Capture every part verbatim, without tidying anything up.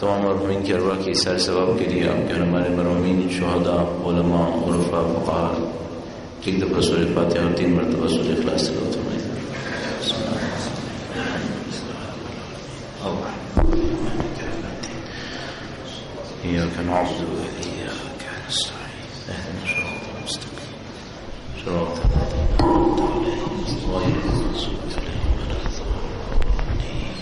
تمام مرحومین کی ارواح کی سیر ثواب کے لیے آپ کے ہمارے مرحومین شہداء علماء عرفاء فقہاء ایک دفعہ سورہ فاتحہ اور تین مرتبہ سورہ اخلاص تلاوت فرمائیں. إياك نعبد وإياك نستعين اهدنا الصراط المستقيم صراط الذين أنعمت عليهم غير المغضوب عليهم ولا الضالين.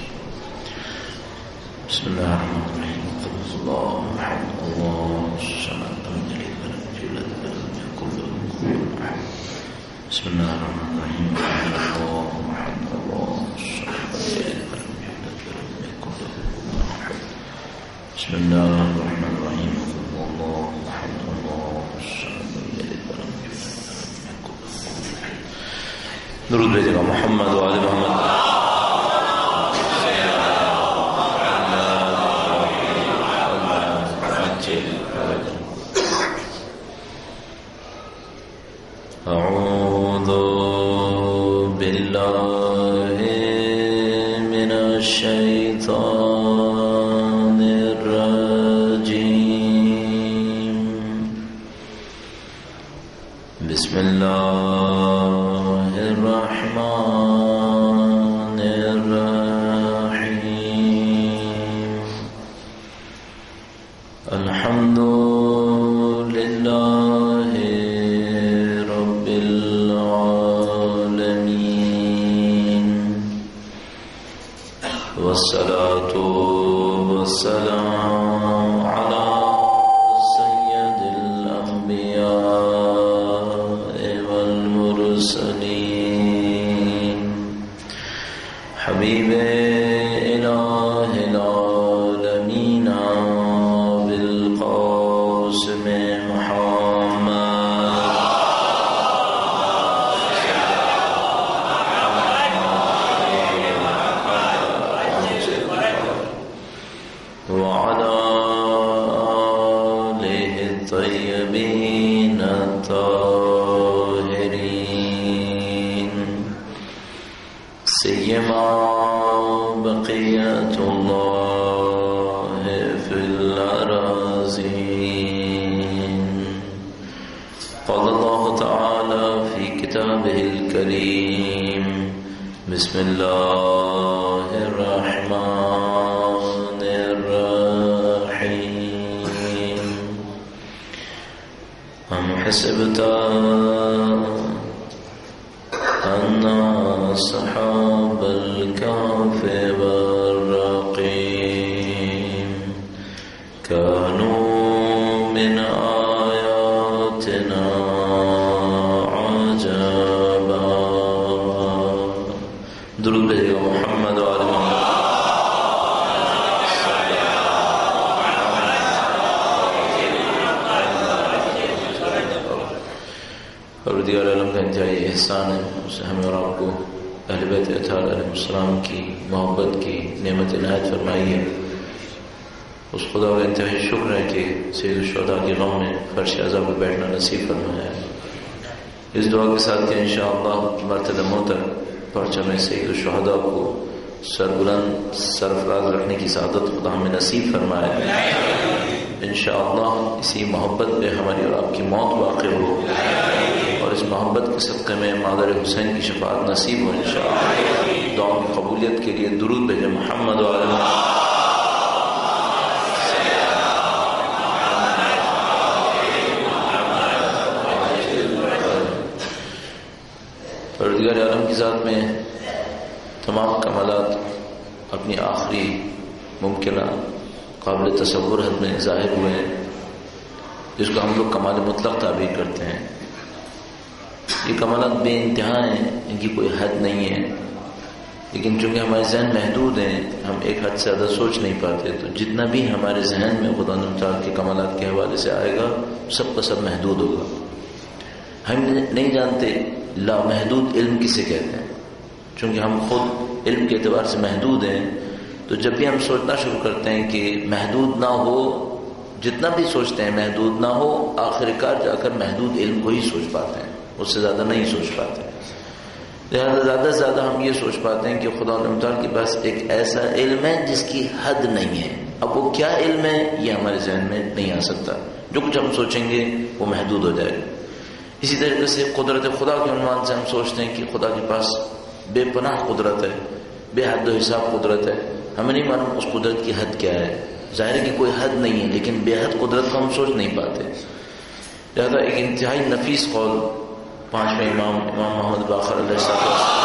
بسم الله الرحمن الرحيم. قل الله أحد الله الصمد لم يلد ولم يولد ولم يكن له كفوا أحد. بسم الله الرحمن الرحيم. الله أحد الله الصمد لم يلد ولم يولد ولم يكن له كفوا أحد. بسم الله الرحمن الرحيم. الله أحد الله الصمد لم يلد ولم يولد ولم يكن له كفوا أحد. درود بھیجے گا محمد و آل محمد. أعوذ بالله من الشيطان الرجيم. بسم الله الرحمن الرحيم. الحمد لله رب العالمين والصلاة والسلام على سيد الأنبياء والمرسلين حبيب إله العالمين بالقاسم محمد وعلى آله الطيبين الطاهرين سيما بقية الله في الأراضين. قال الله تعالى في كتابه الكريم بسم الله الرحمن الرحيم. أم حسبت أن أصحاب الكهف والرقيم كانوا من آياتنا عجبا. درود بھیجے گا محمد و آل محمد. پروردگار عالم کا انتہائی احسان ہے اسے ہمیں اور آپ کو اہل بیت اطہار علیہ السلام کی محبت کی نعمت عنایت فرمائی ہے. اس خدا کا انتہائی شکر ہے کہ سید الشہداء کے غم میں فرش اعظم پر بیٹھنا نصیب فرمایا ہے. اس دعا کے ساتھ کہ انشاءاللہ مرتبہ موتر پرچم سید الشہداء کو سربلند سرفراز رکھنے کی سعادت خدا ہمیں نصیب فرمایا ہے. انشاءاللہ اسی محبت پہ ہماری اور آپ کی موت واقع ہو اور اس محبت کے صدقے میں مادر حسین کی شفاعت نصیب ہو انشاءاللہ. دعا کی قبولیت کے لیے درود بھیجیں محمد و آل محمد. پروردگار عالم کی ذات میں تمام کمالات اپنی آخری ممکنہ قابل تصور حد میں ظاہر ہوئے ہیں جس کو ہم لوگ کمال مطلق تعبیر کرتے ہیں. یہ کمالات بے انتہا ہیں، ان کی کوئی حد نہیں ہے، لیکن چونکہ ہمارے ذہن محدود ہیں ہم ایک حد سے زیادہ سوچ نہیں پاتے. تو جتنا بھی ہمارے ذہن میں خدا تعالیٰ کے کمالات کے حوالے سے آئے گا سب کا سب محدود ہوگا. ہم نہیں جانتے لامحدود علم کسے کہتے ہیں. چونکہ ہم خود علم کے اعتبار سے محدود ہیں تو جب بھی ہم سوچنا شروع کرتے ہیں کہ محدود نہ ہو، جتنا بھی سوچتے ہیں محدود نہ ہو، آخر کار جا کر محدود علم کو ہی سوچ پاتے ہیں، اس سے زیادہ نہیں سوچ پاتے. لہذا زیادہ سے زیادہ ہم یہ سوچ پاتے ہیں کہ خدا تعالیٰ کے پاس ایک ایسا علم ہے جس کی حد نہیں ہے. اب وہ کیا علم ہے یہ ہمارے ذہن میں نہیں آ سکتا. جو کچھ ہم سوچیں گے وہ محدود ہو جائے گا. اسی طریقے سے قدرت خدا کے عنوان سے ہم سوچتے ہیں کہ خدا کے پاس بے پناہ قدرت ہے، بے حد و حساب قدرت ہے. ہمیں نہیں معلوم اس قدرت کی حد کیا ہے. ظاہر ہے کہ کوئی حد نہیں ہے، لیکن بے حد قدرت کو ہم سوچ نہیں پاتے. لہذا ایک انتہائی نفیس قول پانچویں امام امام محمد باقر علیہ السلام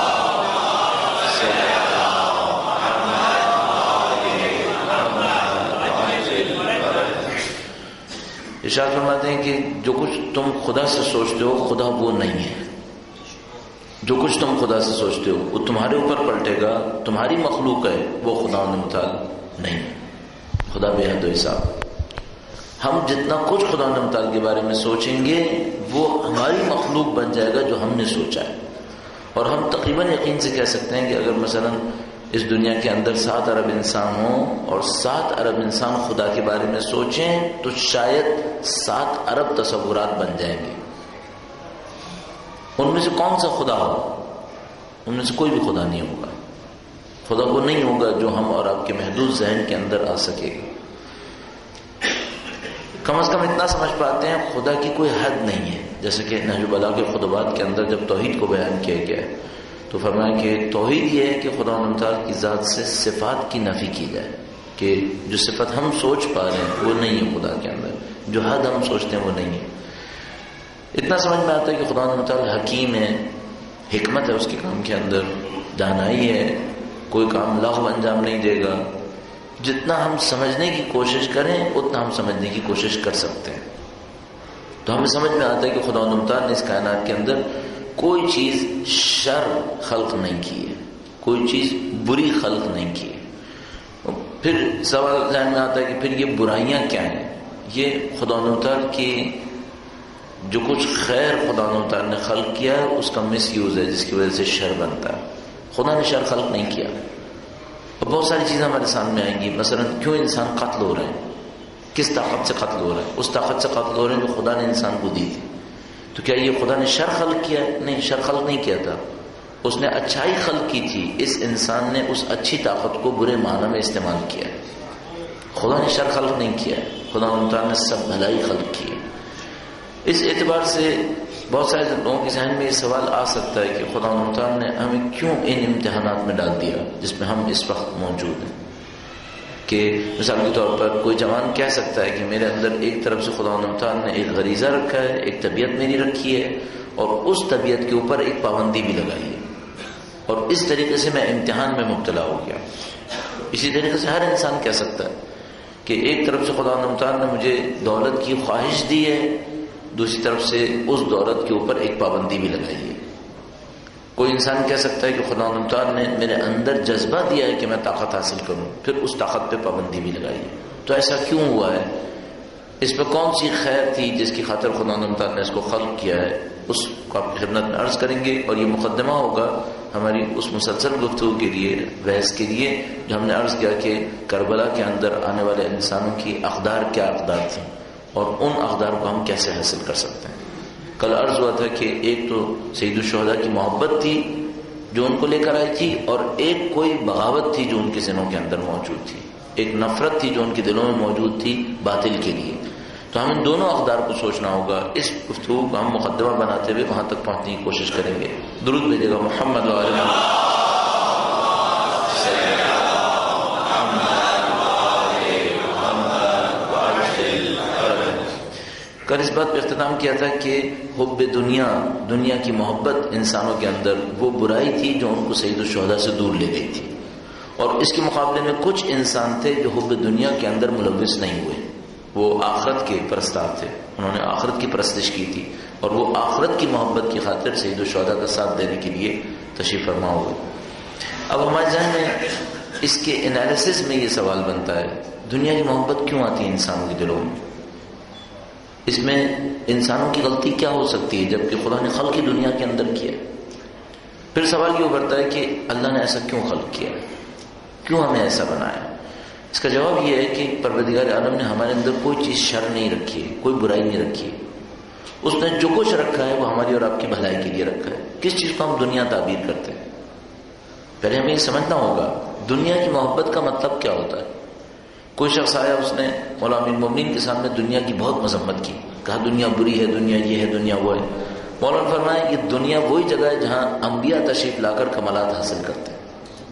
ارشاد فرماتے ہیں کہ جو کچھ تم خدا سے سوچتے ہو خدا وہ نہیں ہے. جو کچھ تم خدا سے سوچتے ہو وہ تمہارے اوپر پلٹے گا. تمہاری مخلوق ہے وہ خدا متعال نہیں ہے. خدا بے حد و حساب. ہم جتنا کچھ خدا متعال کے بارے میں سوچیں گے وہ ہماری مخلوق بن جائے گا جو ہم نے سوچا ہے. اور ہم تقریباً یقین سے کہہ سکتے ہیں کہ اگر مثلا اس دنیا کے اندر سات ارب انسان ہوں اور سات ارب انسان خدا کے بارے میں سوچیں تو شاید سات ارب تصورات بن جائیں گے. ان میں سے کون سا خدا ہو؟ ان میں سے کوئی بھی خدا نہیں ہوگا. خدا وہ نہیں ہوگا جو ہم اور آپ کے محدود ذہن کے اندر آ سکے گا. کم از کم اتنا سمجھ پاتے ہیں خدا کی کوئی حد نہیں ہے. جیسے کہ نہج البلاغہ کے خطبات کے اندر جب توحید کو بیان کیا گیا ہے تو فرمایا کہ توحید یہ ہے کہ خدا تعالیٰ کی ذات سے صفات کی نفی کی جائے، کہ جو صفت ہم سوچ پا رہے ہیں وہ نہیں ہے خدا کے اندر، جو حد ہم سوچتے ہیں وہ نہیں ہے. اتنا سمجھ میں آتا ہے کہ خدا تعالیٰ حکیم ہے، حکمت ہے اس کے کام کے اندر، دانائی ہے، کوئی کام لغو انجام نہیں دے گا. جتنا ہم سمجھنے کی کوشش کریں اتنا ہم سمجھنے کی کوشش کر سکتے ہیں. تو ہمیں سمجھ میں آتا ہے کہ خدا تعالیٰ نے اس کائنات کے اندر کوئی چیز شر خلق نہیں کی ہے، کوئی چیز بری خلق نہیں کی ہے. پھر سوال ذہن میں آتا ہے کہ پھر یہ برائیاں کیا ہیں؟ یہ خدا تعالیٰ کی جو کچھ خیر خدا تعالیٰ نے خلق کیا ہے اس کا مس یوز ہے جس کی وجہ سے شر بنتا ہے. خدا نے شر خلق نہیں کیا. اور بہت ساری چیزیں ہمارے سامنے آئیں گی. مثلا کیوں انسان قتل ہو رہے ہیں؟ کس طاقت سے قتل ہو رہا ہے؟ اس طاقت سے قتل ہو رہے ہیں جو خدا نے انسان کو دی تھی. تو کیا یہ خدا نے شر خلق کیا ہے؟ نہیں، شر خلق نہیں کیا تھا. اس نے اچھائی خلق کی تھی. اس انسان نے اس اچھی طاقت کو برے معنی میں استعمال کیا ہے. خدا نے شر خلق نہیں کیا ہے، خدا تعالیٰ نے سب بھلائی خلق کی ہے. اس اعتبار سے بہت سارے لوگوں کے ذہن میں یہ سوال آ سکتا ہے کہ خدا تعالیٰ نے ہمیں کیوں ان امتحانات میں ڈال دیا جس میں ہم اس وقت موجود ہیں. کہ مثال کے طور پر کوئی جوان کہہ سکتا ہے کہ میرے اندر ایک طرف سے خدا تعالیٰ نے ایک غریزہ رکھا ہے، ایک طبیعت میری رکھی ہے، اور اس طبیعت کے اوپر ایک پابندی بھی لگائی ہے، اور اس طریقے سے میں امتحان میں مبتلا ہو گیا. اسی طریقے سے ہر انسان کہہ سکتا ہے کہ ایک طرف سے خدا تعالیٰ نے مجھے دولت کی خواہش دی ہے، دوسری طرف سے اس دولت کے اوپر ایک پابندی بھی لگائی ہے. کوئی انسان کہہ سکتا ہے کہ خدا تعالیٰ نے میرے اندر جذبہ دیا ہے کہ میں طاقت حاصل کروں، پھر اس طاقت پہ پابندی بھی لگائی ہے. تو ایسا کیوں ہوا ہے؟ اس پہ کون سی خیر تھی جس کی خاطر خدا تعالیٰ نے اس کو خلق کیا ہے؟ اس کو آپ کی خدمت میں عرض کریں گے، اور یہ مقدمہ ہوگا ہماری اس مسلسل گفتگو کے لیے، بحث کے لیے، جو ہم نے عرض کیا کہ کربلا کے اندر آنے والے انسانوں کی اقدار کیا اقدار تھیں اور ان اقدار کو ہم کیسے حاصل کر سکتے ہیں. کل عرض ہوا تھا کہ ایک تو سید الشہداء کی محبت تھی جو ان کو لے کر آئی تھی، اور ایک کوئی بغاوت تھی جو ان کے ذہنوں کے اندر موجود تھی، ایک نفرت تھی جو ان کے دلوں میں موجود تھی باطل کے لیے. تو ہم ان دونوں اقدار کو سوچنا ہوگا. اس گفتگو کو ہم مقدمہ بناتے ہوئے وہاں تک پہنچنے کی کوشش کریں گے. درود بھیجے گا محمد و علیہ کل اس بات پہ اختتام کیا تھا کہ حب دنیا، دنیا کی محبت انسانوں کے اندر وہ برائی تھی جو ان کو سید الشہداء سے دور لے گئی تھی، اور اس کے مقابلے میں کچھ انسان تھے جو حب دنیا کے اندر ملوث نہیں ہوئے. وہ آخرت کے پرستار تھے، انہوں نے آخرت کی پرستش کی تھی، اور وہ آخرت کی محبت کی خاطر سید الشہداء کا ساتھ دینے کے لیے تشریف فرما ہوئے. اب ہمارے ذہن میں اس کے انالیسس میں یہ سوال بنتا ہے دنیا کی محبت کیوں آتی ہے انسانوں کے دلوں میں؟ اس میں انسانوں کی غلطی کیا ہو سکتی ہے جبکہ خدا نے خلق دنیا کے اندر کیا؟ پھر سوال یہ ابھرتا ہے کہ اللہ نے ایسا کیوں خلق کیا، کیوں ہمیں ایسا بنایا؟ اس کا جواب یہ ہے کہ پروردگار عالم نے ہمارے اندر کوئی چیز شر نہیں رکھی ہے، کوئی برائی نہیں رکھی ہے. اس نے جو کچھ رکھا ہے وہ ہماری اور آپ کی بھلائی کے لیے رکھا ہے. کس چیز کو ہم دنیا تعبیر کرتے ہیں؟ پہلے ہمیں یہ سمجھنا ہوگا دنیا کی محبت کا مطلب کیا ہوتا ہے. کوئی شخص آیا، اس نے مولا امیر المومنین کے سامنے دنیا کی بہت مذمت کی، کہا دنیا بری ہے، دنیا یہ ہے، دنیا وہ ہے۔ مولانا فرمایا یہ دنیا وہی جگہ ہے جہاں انبیاء تشریف لا کر کمالات حاصل کرتے ہیں،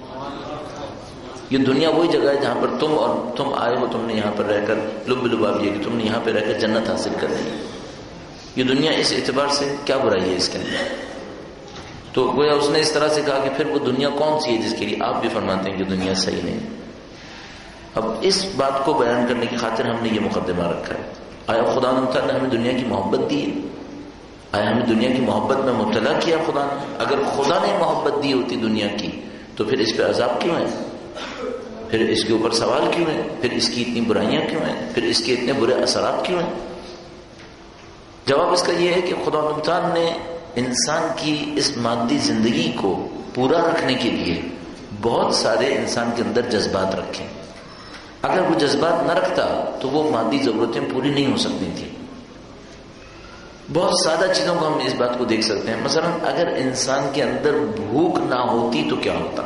یہ دنیا وہی جگہ ہے جہاں پر تم اور تم آئے ہو، تم نے یہاں پر رہ کر لب لباب یہ کہ تم نے یہاں پہ رہ کر جنت حاصل کر لی۔ یہ دنیا اس اعتبار سے کیا برائی ہے اس کے اندر؟ تو گویا اس نے اس طرح سے کہا کہ پھر وہ دنیا کون سی ہے جس کے لیے آپ بھی فرماتے ہیں کہ دنیا صحیح نہیں؟ اب اس بات کو بیان کرنے کی خاطر ہم نے یہ مقدمہ رکھا ہے۔ آیا خدا نے ہمیں دنیا کی محبت دی ہے؟ آیا ہمیں دنیا کی محبت میں مبتلا کیا خدا نے؟ اگر خدا نے محبت دی ہوتی دنیا کی تو پھر اس پہ عذاب کیوں ہے؟ پھر اس کے اوپر سوال کیوں ہے؟ پھر اس کی اتنی برائیاں کیوں ہیں؟ پھر اس کے اتنے برے اثرات کیوں ہیں؟ جواب اس کا یہ ہے کہ خدا تعالیٰ نے انسان کی اس مادی زندگی کو پورا رکھنے کے لیے بہت سارے انسان کے اندر جذبات رکھے۔ اگر وہ جذبات نہ رکھتا تو وہ مادی ضرورتیں پوری نہیں ہو سکتی تھیں۔ بہت سادہ چیزوں کو ہم اس بات کو دیکھ سکتے ہیں، مثلا اگر انسان کے اندر بھوک نہ ہوتی تو کیا ہوتا؟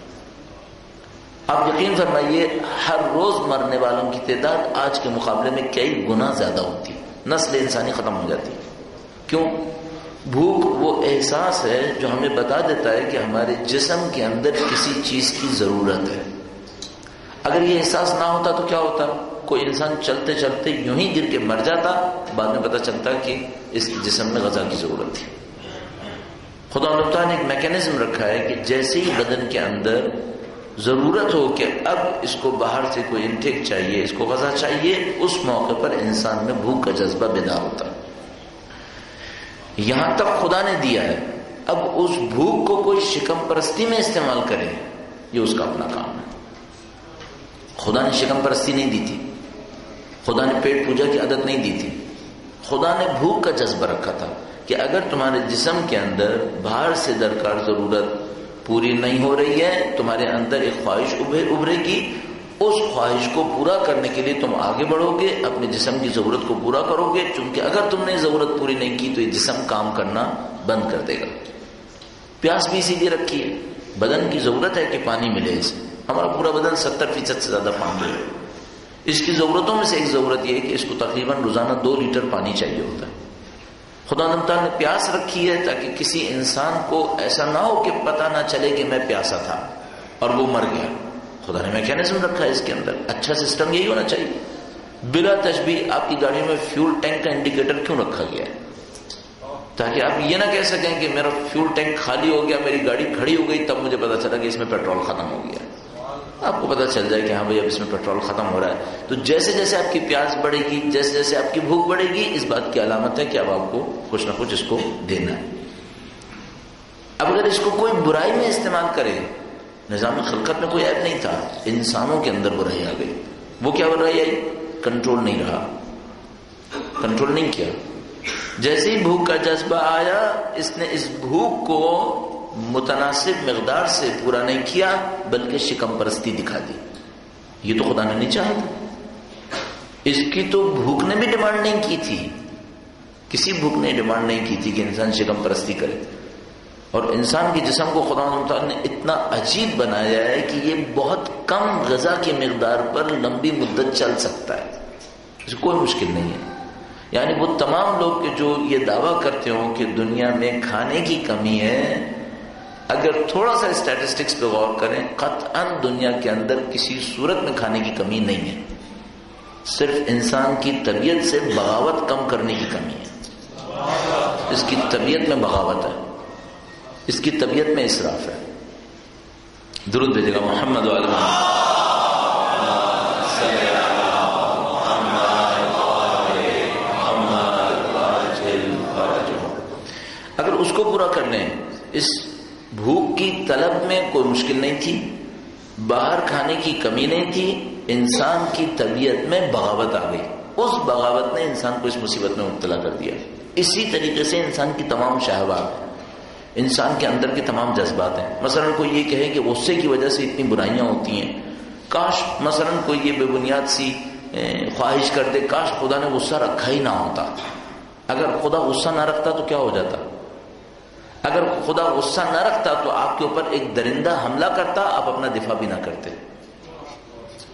آپ یقین فرمائیے ہر روز مرنے والوں کی تعداد آج کے مقابلے میں کئی گنا زیادہ ہوتی، نسل انسانی ختم ہو جاتی۔ کیوں؟ بھوک وہ احساس ہے جو ہمیں بتا دیتا ہے کہ ہمارے جسم کے اندر کسی چیز کی ضرورت ہے۔ اگر یہ احساس نہ ہوتا تو کیا ہوتا؟ کوئی انسان چلتے چلتے یوں ہی گر کے مر جاتا، بعد میں پتہ چلتا کہ اس جسم میں غذا کی ضرورت تھی۔ خدا تعالیٰ نے ایک میکینزم رکھا ہے کہ جیسے ہی بدن کے اندر ضرورت ہو کہ اب اس کو باہر سے کوئی انٹیک چاہیے، اس کو غذا چاہیے، اس موقع پر انسان میں بھوک کا جذبہ بیدار ہوتا ہے۔ یہاں تک خدا نے دیا ہے، اب اس بھوک کو کوئی شکم پرستی میں استعمال کرے، یہ اس کا اپنا کام ہے۔ خدا نے شکم پرستی نہیں دی تھی، خدا نے پیٹ پوجا کی عادت نہیں دی تھی، خدا نے بھوک کا جذبہ رکھا تھا کہ اگر تمہارے جسم کے اندر باہر سے درکار ضرورت پوری نہیں ہو رہی ہے، تمہارے اندر ایک خواہش ابھرے گی، اس خواہش کو پورا کرنے کے لیے تم آگے بڑھو گے، اپنے جسم کی ضرورت کو پورا کرو گے، چونکہ اگر تم نے ضرورت پوری نہیں کی تو یہ جسم کام کرنا بند کر دے گا۔ پیاس بھی اسی لیے رکھی ہے، بدن کی ضرورت ہے کہ پانی ملے اسے، ہمارا پورا بدن ستر فیصد سے زیادہ پانی ہے، اس کی ضرورتوں میں سے ایک ضرورت یہ ہے کہ اس کو تقریباً روزانہ دو لیٹر پانی چاہیے ہوتا ہے۔ خدا تعالیٰ نے پیاس رکھی ہے تاکہ کسی انسان کو ایسا نہ ہو کہ پتہ نہ چلے کہ میں پیاسا تھا اور وہ مر گیا۔ خدا نے میکینزم رکھا ہے اس کے اندر، اچھا سسٹم یہی ہونا چاہیے۔ بلا تشبیہ آپ کی گاڑی میں فیول ٹینک کا انڈیکیٹر کیوں رکھا گیا ہے؟ تاکہ آپ یہ نہ کہہ سکیں کہ میرا فیول ٹینک خالی ہو گیا، میری گاڑی کھڑی ہو گئی، تب مجھے پتا چلا کہ اس میں پیٹرول ختم ہو گیا۔ آپ کو پتا چل جائے کہ ہاں بھائی اب اس میں پیٹرول ختم ہو رہا ہے۔ تو جیسے جیسے آپ کی پیاس بڑھے گی، جیسے جیسے آپ کی بھوک بڑھے گی، اس بات کی علامت ہے کہ اب آپ کو کچھ نہ کچھ اس کو دینا ہے۔ اب اگر اس کو کوئی برائی میں استعمال کرے، نظام خلقت میں کوئی عیب نہیں تھا، انسانوں کے اندر برائی آ گئی۔ وہ کیا برائی آئی؟ کنٹرول نہیں رہا، کنٹرول نہیں کیا۔ جیسے ہی بھوک کا جذبہ آیا، اس نے اس بھوک کو متناسب مقدار سے پورا نہیں کیا بلکہ شکم پرستی دکھا دی۔ یہ تو خدا نے نہیں چاہا تھا، اس کی تو بھوک نے بھی ڈیمانڈ نہیں کی تھی، کسی بھوک نے ڈیمانڈ نہیں کی تھی کہ انسان شکم پرستی کرے۔ اور انسان کے جسم کو خدا تعالیٰ نے اتنا عجیب بنایا ہے کہ یہ بہت کم غذا کی مقدار پر لمبی مدت چل سکتا ہے، اس کوئی مشکل نہیں ہے۔ یعنی وہ تمام لوگ کہ جو یہ دعویٰ کرتے ہوں کہ دنیا میں کھانے کی کمی ہے، اگر تھوڑا سا اسٹیٹسٹکس پہ غور کریں، قطعاً دنیا کے اندر کسی صورت میں کھانے کی کمی نہیں ہے، صرف انسان کی طبیعت سے بغاوت کم کرنے کی کمی ہے۔ اس کی طبیعت میں بغاوت ہے، اس کی طبیعت میں اسراف ہے۔ درود بھیجے گا محمد و علی محمد۔ اگر اس کو پورا کر لیں، اس بھوک کی طلب میں کوئی مشکل نہیں تھی، باہر کھانے کی کمی نہیں تھی، انسان کی طبیعت میں بغاوت آ گئی، اس بغاوت نے انسان کو اس مصیبت میں مبتلا کر دیا۔ اسی طریقے سے انسان کی تمام شہوات، انسان کے اندر کے تمام جذبات ہیں۔ مثلا کوئی یہ کہے کہ غصے کی وجہ سے اتنی برائیاں ہوتی ہیں، کاش مثلا کوئی یہ بے بنیاد سی خواہش کر دے، کاش خدا نے غصہ رکھا ہی نہ ہوتا۔ اگر خدا غصہ نہ رکھتا تو کیا ہو جاتا؟ اگر خدا غصہ نہ رکھتا تو آپ کے اوپر ایک درندہ حملہ کرتا، آپ اپنا دفاع بھی نہ کرتے۔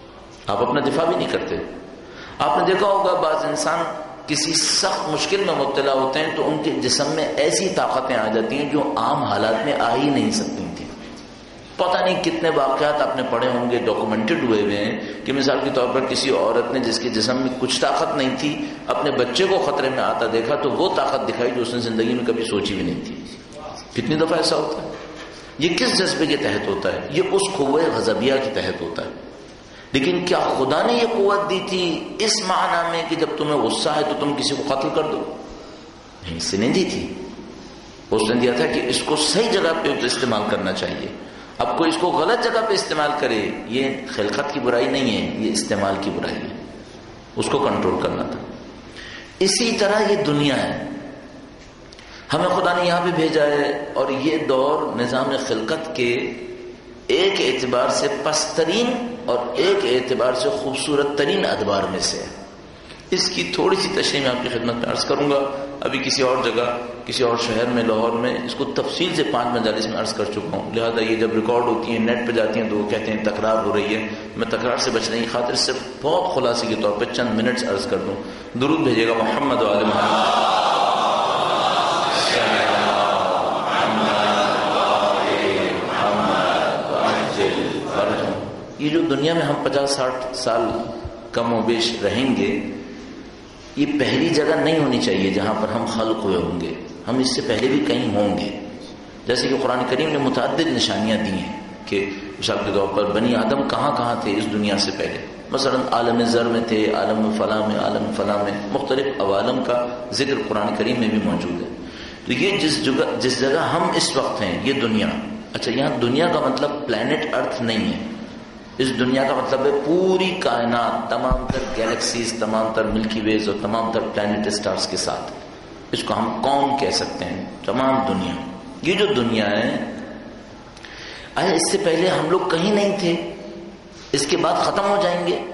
آپ اپنا دفاع بھی نہیں کرتے. آپ نے دیکھا ہوگا بعض انسان کسی سخت مشکل میں مبتلا ہوتے ہیں تو ان کے جسم میں ایسی طاقتیں آ جاتی ہیں جو عام حالات میں آ ہی نہیں سکتی تھیں. پتہ نہیں کتنے واقعات آپ نے پڑھے ہوں گے، ڈاکومنٹڈ ہوئے ہوئے ہیں کہ مثال کے طور پر کسی عورت نے جس کے جسم میں کچھ طاقت نہیں تھی اپنے بچے کو خطرے میں آتا دیکھا تو وہ طاقت دکھائی جو اس نے زندگی میں کبھی سوچی بھی نہیں تھی. کتنی دفعہ ایسا ہوتا ہے؟ یہ کس جذبے کے تحت ہوتا ہے؟ یہ اس قوہ غضبیہ کے تحت ہوتا ہے. لیکن کیا خدا نے یہ قوت دی تھی اس معنی میں کہ جب تمہیں غصہ ہے تو تم کسی کو قتل کر دو؟ نہیں، اس سے نہیں دی تھی. اس نے دیا تھا کہ اس کو صحیح جگہ پہ استعمال کرنا چاہیے. اب کوئی اس کو غلط جگہ پہ استعمال کرے یہ خلقت کی برائی نہیں ہے، یہ استعمال کی برائی ہے. اس کو کنٹرول کرنا تھا. اسی طرح یہ دنیا ہے، ہمیں خدا نے یہاں پہ بھیجا ہے اور یہ دور نظام خلقت کے ایک اعتبار سے پسترین اور ایک اعتبار سے خوبصورت ترین ادوار میں سے ہے. اس کی تھوڑی سی تشریح میں آپ کی خدمت میں عرض کروں گا. ابھی کسی اور جگہ کسی اور شہر میں لاہور میں اس کو تفصیل سے پانچ مجالس میں عرض کر چکا ہوں، لہذا یہ جب ریکارڈ ہوتی ہیں نیٹ پہ جاتی ہیں تو وہ کہتے ہیں تکرار ہو رہی ہے. میں تکرار سے بچنے کی خاطر صرف بہت خلاصے کے طور پہ چند منٹس عرض کر دوں. درود بھیجیے گا محمد و آل محمد. یہ جو دنیا میں ہم پچاس ساٹھ سال کم و بیش رہیں گے یہ پہلی جگہ نہیں ہونی چاہیے جہاں پر ہم خلق ہوئے ہوں گے. ہم اس سے پہلے بھی کہیں ہوں گے. جیسے کہ قرآن کریم نے متعدد نشانیاں دی ہیں کہ مثال کے طور پر بنی آدم کہاں کہاں تھے اس دنیا سے پہلے. مثلا عالم زر میں تھے، عالم فلاں میں، عالم فلاں میں، مختلف عوالم کا ذکر قرآن کریم میں بھی موجود ہے. تو یہ جس جگہ جس جگہ ہم اس وقت ہیں یہ دنیا. اچھا، یہاں دنیا کا مطلب پلانٹ ارتھ نہیں ہے. اس دنیا کا مطلب ہے پوری کائنات، تمام تر گیلیکسیز، تمام تر ملکی ویز اور تمام تر پلانٹ اسٹارز کے ساتھ. اس کو ہم قوم کہہ سکتے ہیں، تمام دنیا. یہ جو دنیا ہے آیا اس سے پہلے ہم لوگ کہیں نہیں تھے، اس کے بعد ختم ہو جائیں گے؟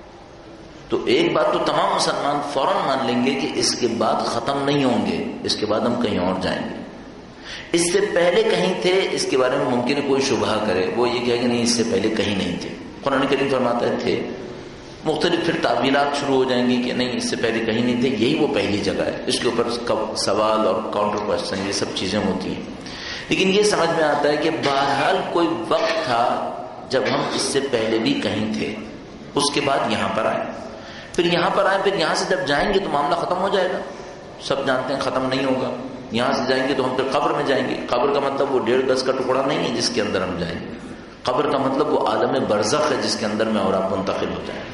تو ایک بات تو تمام مسلمان فوراً مان لیں گے کہ اس کے بعد ختم نہیں ہوں گے، اس کے بعد ہم کہیں اور جائیں گے. اس سے پہلے کہیں تھے اس کے بارے میں ممکن ہے کوئی شبہ کرے، وہ یہ کہے کہ نہیں اس سے پہلے کہیں نہیں تھے. قرآن کریم فرماتا ہے تھے. مختلف پھر تعبیرات شروع ہو جائیں گی کہ نہیں اس سے پہلے کہیں نہیں تھے، یہی وہ پہلی جگہ ہے. اس کے اوپر سوال اور کاؤنٹر کوشچن یہ سب چیزیں ہوتی ہیں. لیکن یہ سمجھ میں آتا ہے کہ بہرحال کوئی وقت تھا جب ہم اس سے پہلے بھی کہیں تھے، اس کے بعد یہاں پر آئے، پھر یہاں پر آئے، پھر یہاں سے جب جائیں گے تو معاملہ ختم ہو جائے گا. سب جانتے ہیں ختم نہیں ہوگا. یہاں سے جائیں گے تو ہم پھر قبر میں جائیں گے. قبر کا مطلب وہ ڈیڑھ گز کا ٹکڑا نہیں ہے جس کے اندر ہم جائیں گے. قبر کا مطلب وہ عالم برزخ ہے جس کے اندر میں اور آپ منتقل ہو جائیں گے.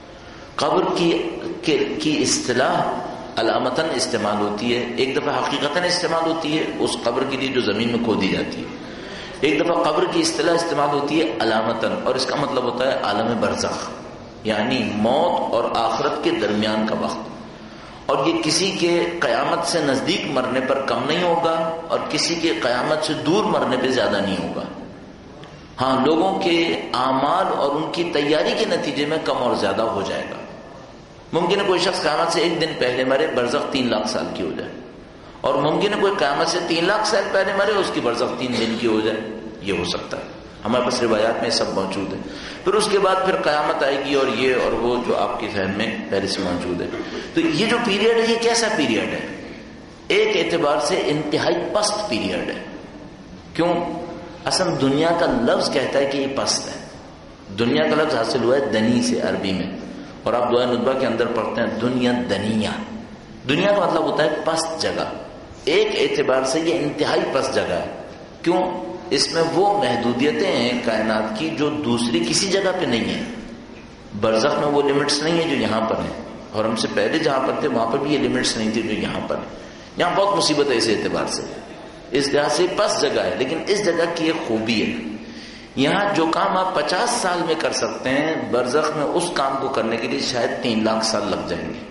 قبر کی کی اصطلاح علامتاً استعمال ہوتی ہے، ایک دفعہ حقیقتاً استعمال ہوتی ہے اس قبر کے لیے جو زمین میں کھودی جاتی ہے. ایک دفعہ قبر کی اصطلاح استعمال ہوتی ہے علامتاً، اور اس کا مطلب ہوتا ہے عالم برزخ، یعنی موت اور آخرت کے درمیان کا وقت. اور یہ کسی کے قیامت سے نزدیک مرنے پر کم نہیں ہوگا اور کسی کے قیامت سے دور مرنے پہ زیادہ نہیں ہوگا. ہاں، لوگوں کے اعمال اور ان کی تیاری کے نتیجے میں کم اور زیادہ ہو جائے گا. ممکن ہے کوئی شخص قیامت سے ایک دن پہلے مرے، برزخ تین لاکھ سال کی ہو جائے، اور ممکن ہے کوئی قیامت سے تین لاکھ سال پہلے مرے اس کی برزخ تین دن کی ہو جائے. یہ ہو سکتا ہے، ہمارے پاس روایات میں سب موجود ہے. پھر اس کے بعد پھر قیامت آئے گی اور یہ اور وہ جو آپ کے ذہن میں پہلے سے موجود ہے. تو یہ جو پیریڈ ہے یہ کیسا پیریڈ ہے؟ ایک اعتبار سے انتہائی پست پیریڈ ہے. کیوں؟ اصل دنیا کا لفظ کہتا ہے کہ یہ پست ہے. دنیا کا لفظ حاصل ہوا ہے دنی سے عربی میں، اور آپ دعائے ندبہ کے اندر پڑھتے ہیں دنیا دنیا. دنیا کا مطلب ہوتا ہے پست جگہ. ایک اعتبار سے یہ انتہائی پست جگہ ہے. کیوں؟ اس میں وہ محدودیتیں ہیں کائنات کی جو دوسری کسی جگہ پہ نہیں ہیں. برزخ میں وہ لمٹس نہیں ہیں جو یہاں پر ہیں، اور ہم سے پہلے جہاں پر تھے وہاں پر بھی یہ لمٹس نہیں تھی جو یہاں پر ہیں. یہاں بہت مصیبت ہے اس اعتبار سے، اس لحاظ سے پس جگہ ہے. لیکن اس جگہ کی ایک خوبی ہے، یہاں جو کام آپ پچاس سال میں کر سکتے ہیں برزخ میں اس کام کو کرنے کے لیے شاید تین لاکھ سال لگ جائیں گے.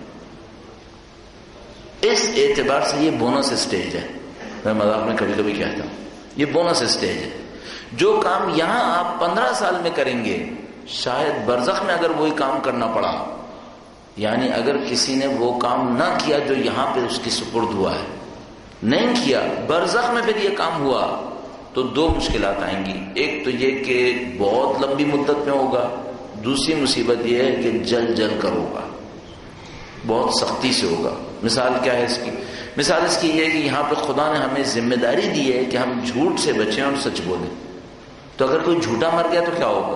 اس اعتبار سے یہ بونس اسٹیج ہے. میں مذاق میں کبھی کبھی کہتا ہوں یہ بونس اسٹیج ہے. جو کام یہاں آپ پندرہ سال میں کریں گے شاید برزخ میں اگر وہی کام کرنا پڑا، یعنی اگر کسی نے وہ کام نہ کیا جو یہاں پہ اس کی سپرد ہوا ہے، نہیں کیا، برزخ میں پھر یہ کام ہوا، تو دو مشکلات آئیں گی. ایک تو یہ کہ بہت لمبی مدت میں ہوگا، دوسری مصیبت یہ ہے کہ جل جل کر ہوگا، بہت سختی سے ہوگا۔ مثال کیا ہے اس کی؟ مثال اس کی یہ ہے کہ یہاں پہ خدا نے ہمیں ذمہ داری دی ہے کہ ہم جھوٹ سے بچیں اور سچ بولیں۔ تو اگر کوئی جھوٹا مر گیا تو کیا ہوگا؟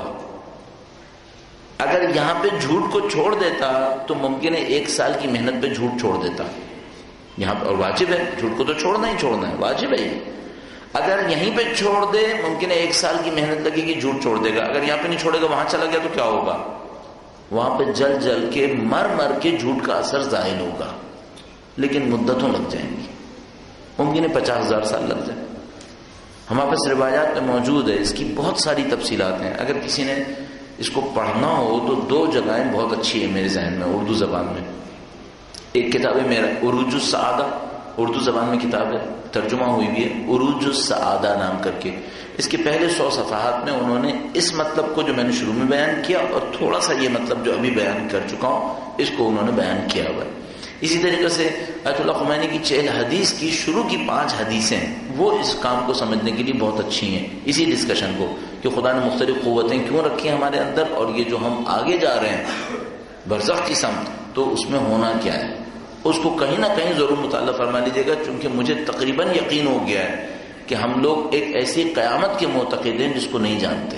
اگر یہاں پہ جھوٹ کو چھوڑ دیتا تو ممکن ہے ایک سال کی محنت پہ جھوٹ چھوڑ دیتا یہاں پہ، اور واجب ہے، جھوٹ کو تو چھوڑنا ہی چھوڑنا ہے، واجب ہے یہ۔ اگر یہیں پہ چھوڑ دے ممکن ہے ایک سال کی محنت لگے گی، جھوٹ چھوڑ دے گا۔ اگر یہاں پہ نہیں چھوڑے گا، وہاں چلا گیا تو کیا ہوگا؟ وہاں پہ جل جل کے مر مر کے جھوٹ کا اثر ظاہر ہوگا، لیکن مدتوں لگ جائیں گی، ممکن ہے پچاس ہزار سال لگ جائیں۔ ہمارے پاس روایات میں موجود ہے، اس کی بہت ساری تفصیلات ہیں۔ اگر کسی نے اس کو پڑھنا ہو تو دو جگہیں بہت اچھی ہیں میرے ذہن میں اردو زبان میں۔ ایک کتاب ہے میرا عروج السعادہ، اردو زبان میں کتاب ہے، ترجمہ ہوئی بھی ہے، عروج السعادہ نام کر کے۔ اس کے پہلے سو صفحات میں انہوں نے اس مطلب کو جو میں نے شروع میں بیان کیا اور تھوڑا سا یہ مطلب جو ابھی بیان کر چکا ہوں اس کو انہوں نے بیان کیا ہوا ہے۔ اسی طریقے سے آیت اللہ خمینی کی چہل حدیث کی شروع کی پانچ حدیثیں وہ اس کام کو سمجھنے کے لیے بہت اچھی ہیں، اسی ڈسکشن کو کہ خدا نے مختلف قوتیں کیوں رکھی ہیں ہمارے اندر، اور یہ جو ہم آگے جا رہے ہیں برزخ کی سمت، تو اس میں ہونا کیا ہے، اس کو کہیں نہ کہیں ضرور مطالعہ فرما لیجیے گا، چونکہ مجھے تقریباً یقین ہو گیا ہے کہ ہم لوگ ایک ایسی قیامت کے معتقد ہیں جس کو نہیں جانتے۔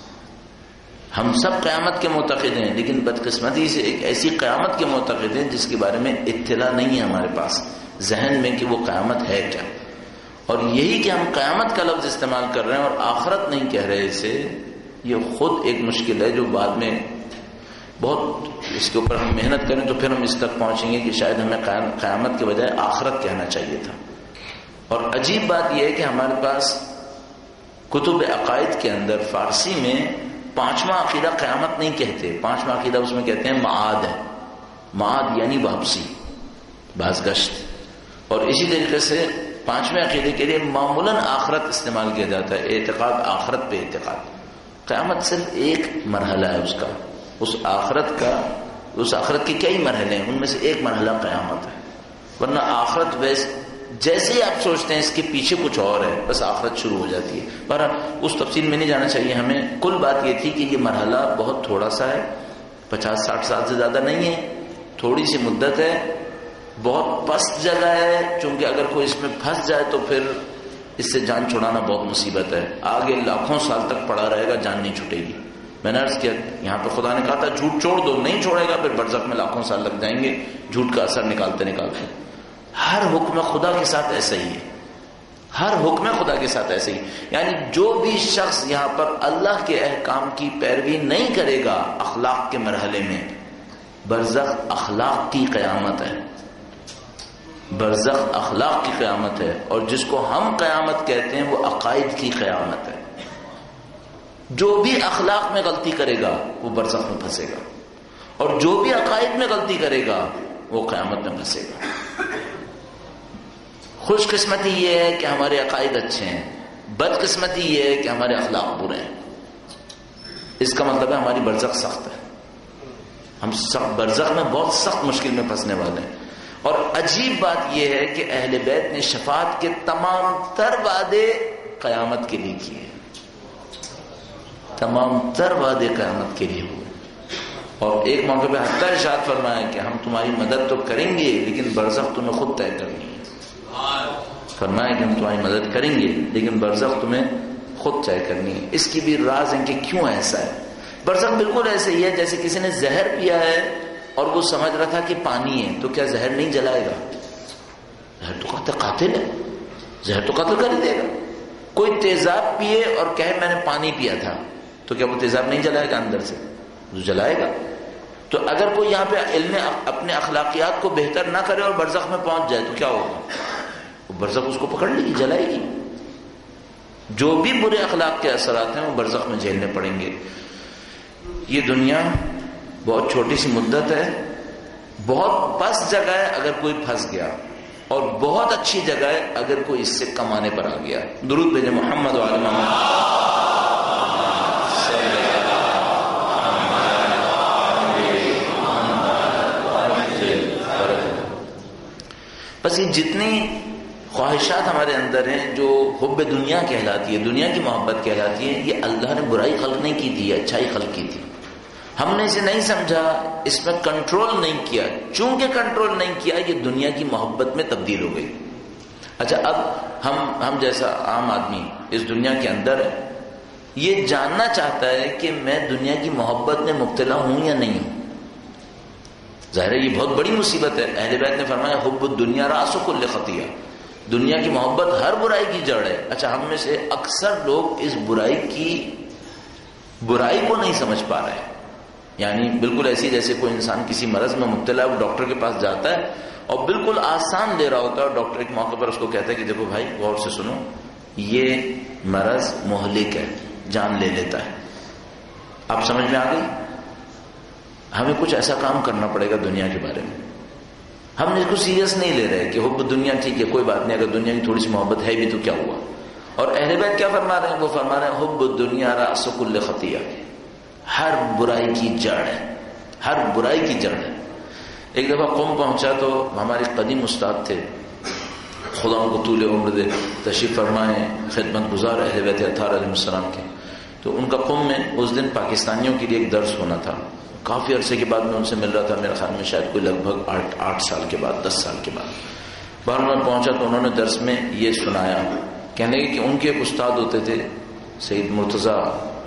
ہم سب قیامت کے معتقد ہیں، لیکن بدقسمتی سے ایک ایسی قیامت کے معتقد ہیں جس کے بارے میں اطلاع نہیں ہے ہمارے پاس ذہن میں کہ وہ قیامت ہے کیا۔ اور یہی کہ ہم قیامت کا لفظ استعمال کر رہے ہیں اور آخرت نہیں کہہ رہے اسے، یہ خود ایک مشکل ہے جو بعد میں بہت اس کے اوپر ہم محنت کریں تو پھر ہم اس تک پہنچیں گے کہ شاید ہمیں قیامت کے بجائے آخرت کہنا چاہیے تھا۔ اور عجیب بات یہ ہے کہ ہمارے پاس کتب عقائد کے اندر فارسی میں پانچواں عقیدہ قیامت نہیں کہتے، پانچواں عقیدہ اس میں کہتے ہیں معاد ہے، معاد یعنی واپسی، بازگشت۔ اور اسی طریقے سے پانچویں عقیدے کے لیے معمولاً آخرت استعمال کیا جاتا ہے، اعتقاد آخرت پہ اعتقاد۔ قیامت صرف ایک مرحلہ ہے اس کا، اس آخرت کا، اس آخرت کے کئی مرحلے ہیں، ان میں سے ایک مرحلہ قیامت ہے، ورنہ آخرت ویسے جیسے ہی آپ سوچتے ہیں اس کے پیچھے کچھ اور ہے، بس آخرت شروع ہو جاتی ہے۔ پر اس تفصیل میں نہیں جانا چاہیے ہمیں، کل بات یہ تھی کہ یہ مرحلہ بہت تھوڑا سا ہے، پچاس ساٹھ سال سے زیادہ نہیں ہے، تھوڑی سی مدت ہے، بہت پست جگہ ہے، چونکہ اگر کوئی اس میں پھنس جائے تو پھر اس سے جان چھڑانا بہت مصیبت ہے، آگے لاکھوں سال تک پڑا رہے گا، جان نہیں چھٹے گی۔ میں نے عرض کیا یہاں پہ خدا نے کہا تھا جھوٹ چھوڑ دو، نہیں چھوڑے گا، پھر برزخ میں لاکھوں سال لگ جائیں گے جھوٹ کا اثر نکالتے نکالتے۔ ہر حکم خدا کے ساتھ ایسا ہی ہے، ہر حکم خدا کے ساتھ ایسے ہی، یعنی جو بھی شخص یہاں پر اللہ کے احکام کی پیروی نہیں کرے گا اخلاق کے مرحلے میں، برزخ اخلاق کی قیامت ہے، برزخ اخلاق کی قیامت ہے، اور جس کو ہم قیامت کہتے ہیں وہ عقائد کی قیامت ہے۔ جو بھی اخلاق میں غلطی کرے گا وہ برزخ میں پھنسے گا، اور جو بھی عقائد میں غلطی کرے گا وہ قیامت میں پھنسے گا۔ خوش قسمتی یہ ہے کہ ہمارے عقائد اچھے ہیں، بد قسمتی یہ ہے کہ ہمارے اخلاق برے ہیں۔ اس کا مطلب ہے ہماری برزخ سخت ہے، ہم برزخ میں بہت سخت مشکل میں پھنسنے والے ہیں۔ اور عجیب بات یہ ہے کہ اہل بیت نے شفاعت کے تمام تر وعدے قیامت کے لیے کیے، تمام تر وعدے قیامت کے لیے ہوئے، اور ایک موقع پہ حتیٰ ارشاد فرمایا کہ ہم تمہاری مدد تو کریں گے لیکن برزخ تمہیں خود طے کرنی ہے۔ فرمایا کہ ہم تمہاری مدد کریں گے لیکن برزخ تمہیں خود طے کرنی ہے۔ اس کی بھی راز ہے کہ کیوں ایسا ہے۔ برزخ بالکل ایسے ہی ہے جیسے کسی نے زہر پیا ہے اور وہ سمجھ رہا تھا کہ پانی ہے، تو کیا زہر نہیں جلائے گا؟ زہر تو قاتل ہے، زہر تو قتل کر ہی دے گا۔ کوئی تیزاب پیے اور کہے میں نے پانی پیا تھا، تو کیا وہ تیزاب نہیں جلائے گا؟ اندر سے وہ جلائے گا۔ تو اگر کوئی یہاں پہ علم اپنے اخلاقیات کو بہتر نہ کرے اور برزخ میں پہنچ جائے تو کیا ہوگا؟ وہ برزخ اس کو پکڑ لے گی، جلائے گی۔ جو بھی برے اخلاق کے اثرات ہیں وہ برزخ میں جھیلنے پڑیں گے۔ یہ دنیا بہت چھوٹی سی مدت ہے، بہت پست جگہ ہے اگر کوئی پھنس گیا، اور بہت اچھی جگہ ہے اگر کوئی اس سے کمانے پر آ گیا۔ درود بھیجیں محمد وعلی محمد۔ بس یہ جتنی خواہشات ہمارے اندر ہیں جو حب دنیا کہلاتی ہے، دنیا کی محبت کہلاتی ہے، یہ اللہ نے برائی خلق نہیں کی تھی، اچھائی خلق کی تھی۔ ہم نے اسے نہیں سمجھا، اس میں کنٹرول نہیں کیا، چونکہ کنٹرول نہیں کیا یہ دنیا کی محبت میں تبدیل ہو گئی۔ اچھا اب ہم ہم جیسا عام آدمی اس دنیا کے اندر ہے، یہ جاننا چاہتا ہے کہ میں دنیا کی محبت میں مبتلا ہوں یا نہیں ہوں۔ ظاہر ہے یہ بہت بڑی مصیبت ہے۔ اہل بیت نے فرمایا حب الدنیا راس کل خطیہ، دنیا کی محبت ہر برائی کی جڑ ہے۔ اچھا ہم میں سے اکثر لوگ اس برائی کی برائی کو نہیں سمجھ پا رہے ہیں، یعنی بالکل ایسی جیسے کوئی انسان کسی مرض میں مبتلا ہے، وہ ڈاکٹر کے پاس جاتا ہے اور بالکل آسان لے رہا ہوتا ہے، اور ڈاکٹر ایک موقع پر اس کو کہتا ہے کہ دیکھو بھائی غور سے سنو، یہ مرض مہلک ہے، جان لے لیتا ہے۔ آپ سمجھ میں آ گئی؟ ہمیں کچھ ایسا کام کرنا پڑے گا دنیا کے بارے میں، ہم اس کو سیریس نہیں لے رہے کہ حب دنیا ٹھیک ہے کوئی بات نہیں، اگر دنیا کی تھوڑی سی محبت ہے بھی تو کیا ہوا۔ اور اہل بیت کیا فرما رہے ہیں؟ وہ فرما رہے ہیں حب الدنیا راس کل خطیہ، ہر برائی کی جڑ ہے، ہر برائی کی جڑ ہے۔ ایک دفعہ قوم پہنچا تو ہمارے قدیم استاد تھے، خدا ان کو طول عمر دے، تشریف فرمائے، خدمت گزار اہل بیت اطہار علیہ السلام کے۔ تو ان کا قوم میں اس دن پاکستانیوں کے لیے ایک درس ہونا تھا، کافی عرصے کے بعد میں ان سے مل رہا تھا، میرے خیال میں شاید کوئی لگ بھگ آٹھ آٹھ سال کے بعد، دس سال کے بعد۔ باہر میں پہنچا تو انہوں نے درس میں یہ سنایا، کہنے کہ ان کے ایک استاد ہوتے تھے سید مرتضیٰ،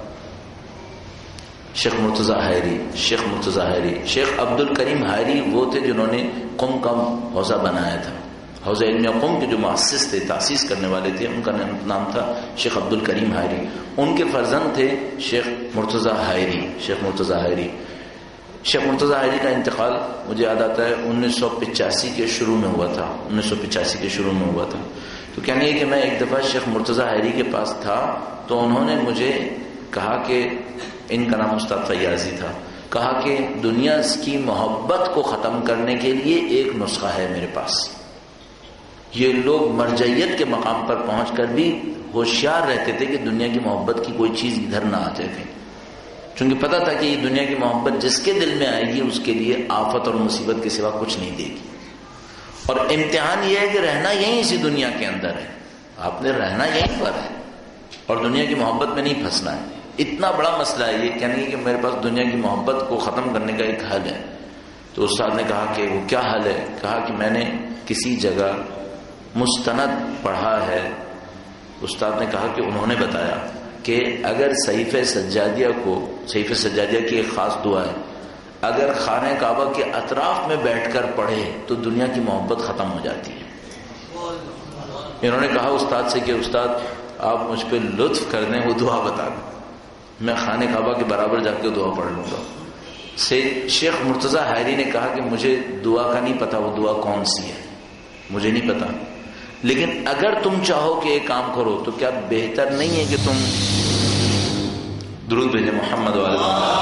شیخ مرتضیٰ حائری، شیخ مرتضیٰ حائری، شیخ عبد الکریم حائری وہ تھے جنہوں نے قم کا حوزہ بنایا تھا، حوزہ علمیہ قم کے جو مؤسس تھے، تاسیس کرنے والے تھے، ان کا نام تھا شیخ عبد الکریم حائری۔ ان کے فرزند تھے شیخ مرتضیٰ حائری، شیخ مرتضیٰ حائری۔ شیخ مرتضیٰ حائری کا انتقال مجھے یاد آتا ہے انیس سو پچاسی کے شروع میں ہوا تھا، انیس سو پچاسی کے شروع میں ہوا تھا۔ تو کہنے ہے کہ میں ایک دفعہ شیخ مرتضیٰ حائری کے پاس تھا تو انہوں نے مجھے کہا کہ، ان کا نام استاد فیاضی تھا، کہا کہ دنیا کی محبت کو ختم کرنے کے لیے ایک نسخہ ہے میرے پاس۔ یہ لوگ مرجعیت کے مقام پر پہنچ کر بھی ہوشیار رہتے تھے کہ دنیا کی محبت کی کوئی چیز ادھر نہ آ جائے، چونکہ پتا تھا کہ یہ دنیا کی محبت جس کے دل میں آئے گی اس کے لیے آفت اور مصیبت کے سوا کچھ نہیں دے گی۔ اور امتحان یہ ہے کہ رہنا یہیں اسی دنیا کے اندر ہے، آپ نے رہنا یہیں پر ہے اور دنیا کی محبت میں نہیں پھنسنا ہے۔ اتنا بڑا مسئلہ ہے یہ، کہنے کہ میرے پاس دنیا کی محبت کو ختم کرنے کا ایک حل ہے۔ تو استاد نے کہا کہ وہ کیا حل ہے؟ کہا کہ میں نے کسی جگہ مستند پڑھا ہے۔ استاد نے کہا کہ انہوں نے بتایا کہ اگر صحیفہ سجادیہ کو، صحیفہ سجادیہ کی ایک خاص دعا ہے، اگر خانہ کعبہ کے اطراف میں بیٹھ کر پڑھے تو دنیا کی محبت ختم ہو جاتی ہے۔ انہوں نے کہا استاد سے کہ استاد آپ مجھ پہ لطف کر دیں، وہ دعا بتا دیں، میں خانہ کعبہ کے برابر جا کے دعا پڑھ لوں گا۔ شیخ مرتضیٰ حائری نے کہا کہ مجھے دعا کا نہیں پتا وہ دعا کون سی ہے، مجھے نہیں پتا، لیکن اگر تم چاہو کہ ایک کام کرو تو کیا بہتر نہیں ہے کہ تم درود بھیجیں محمد والے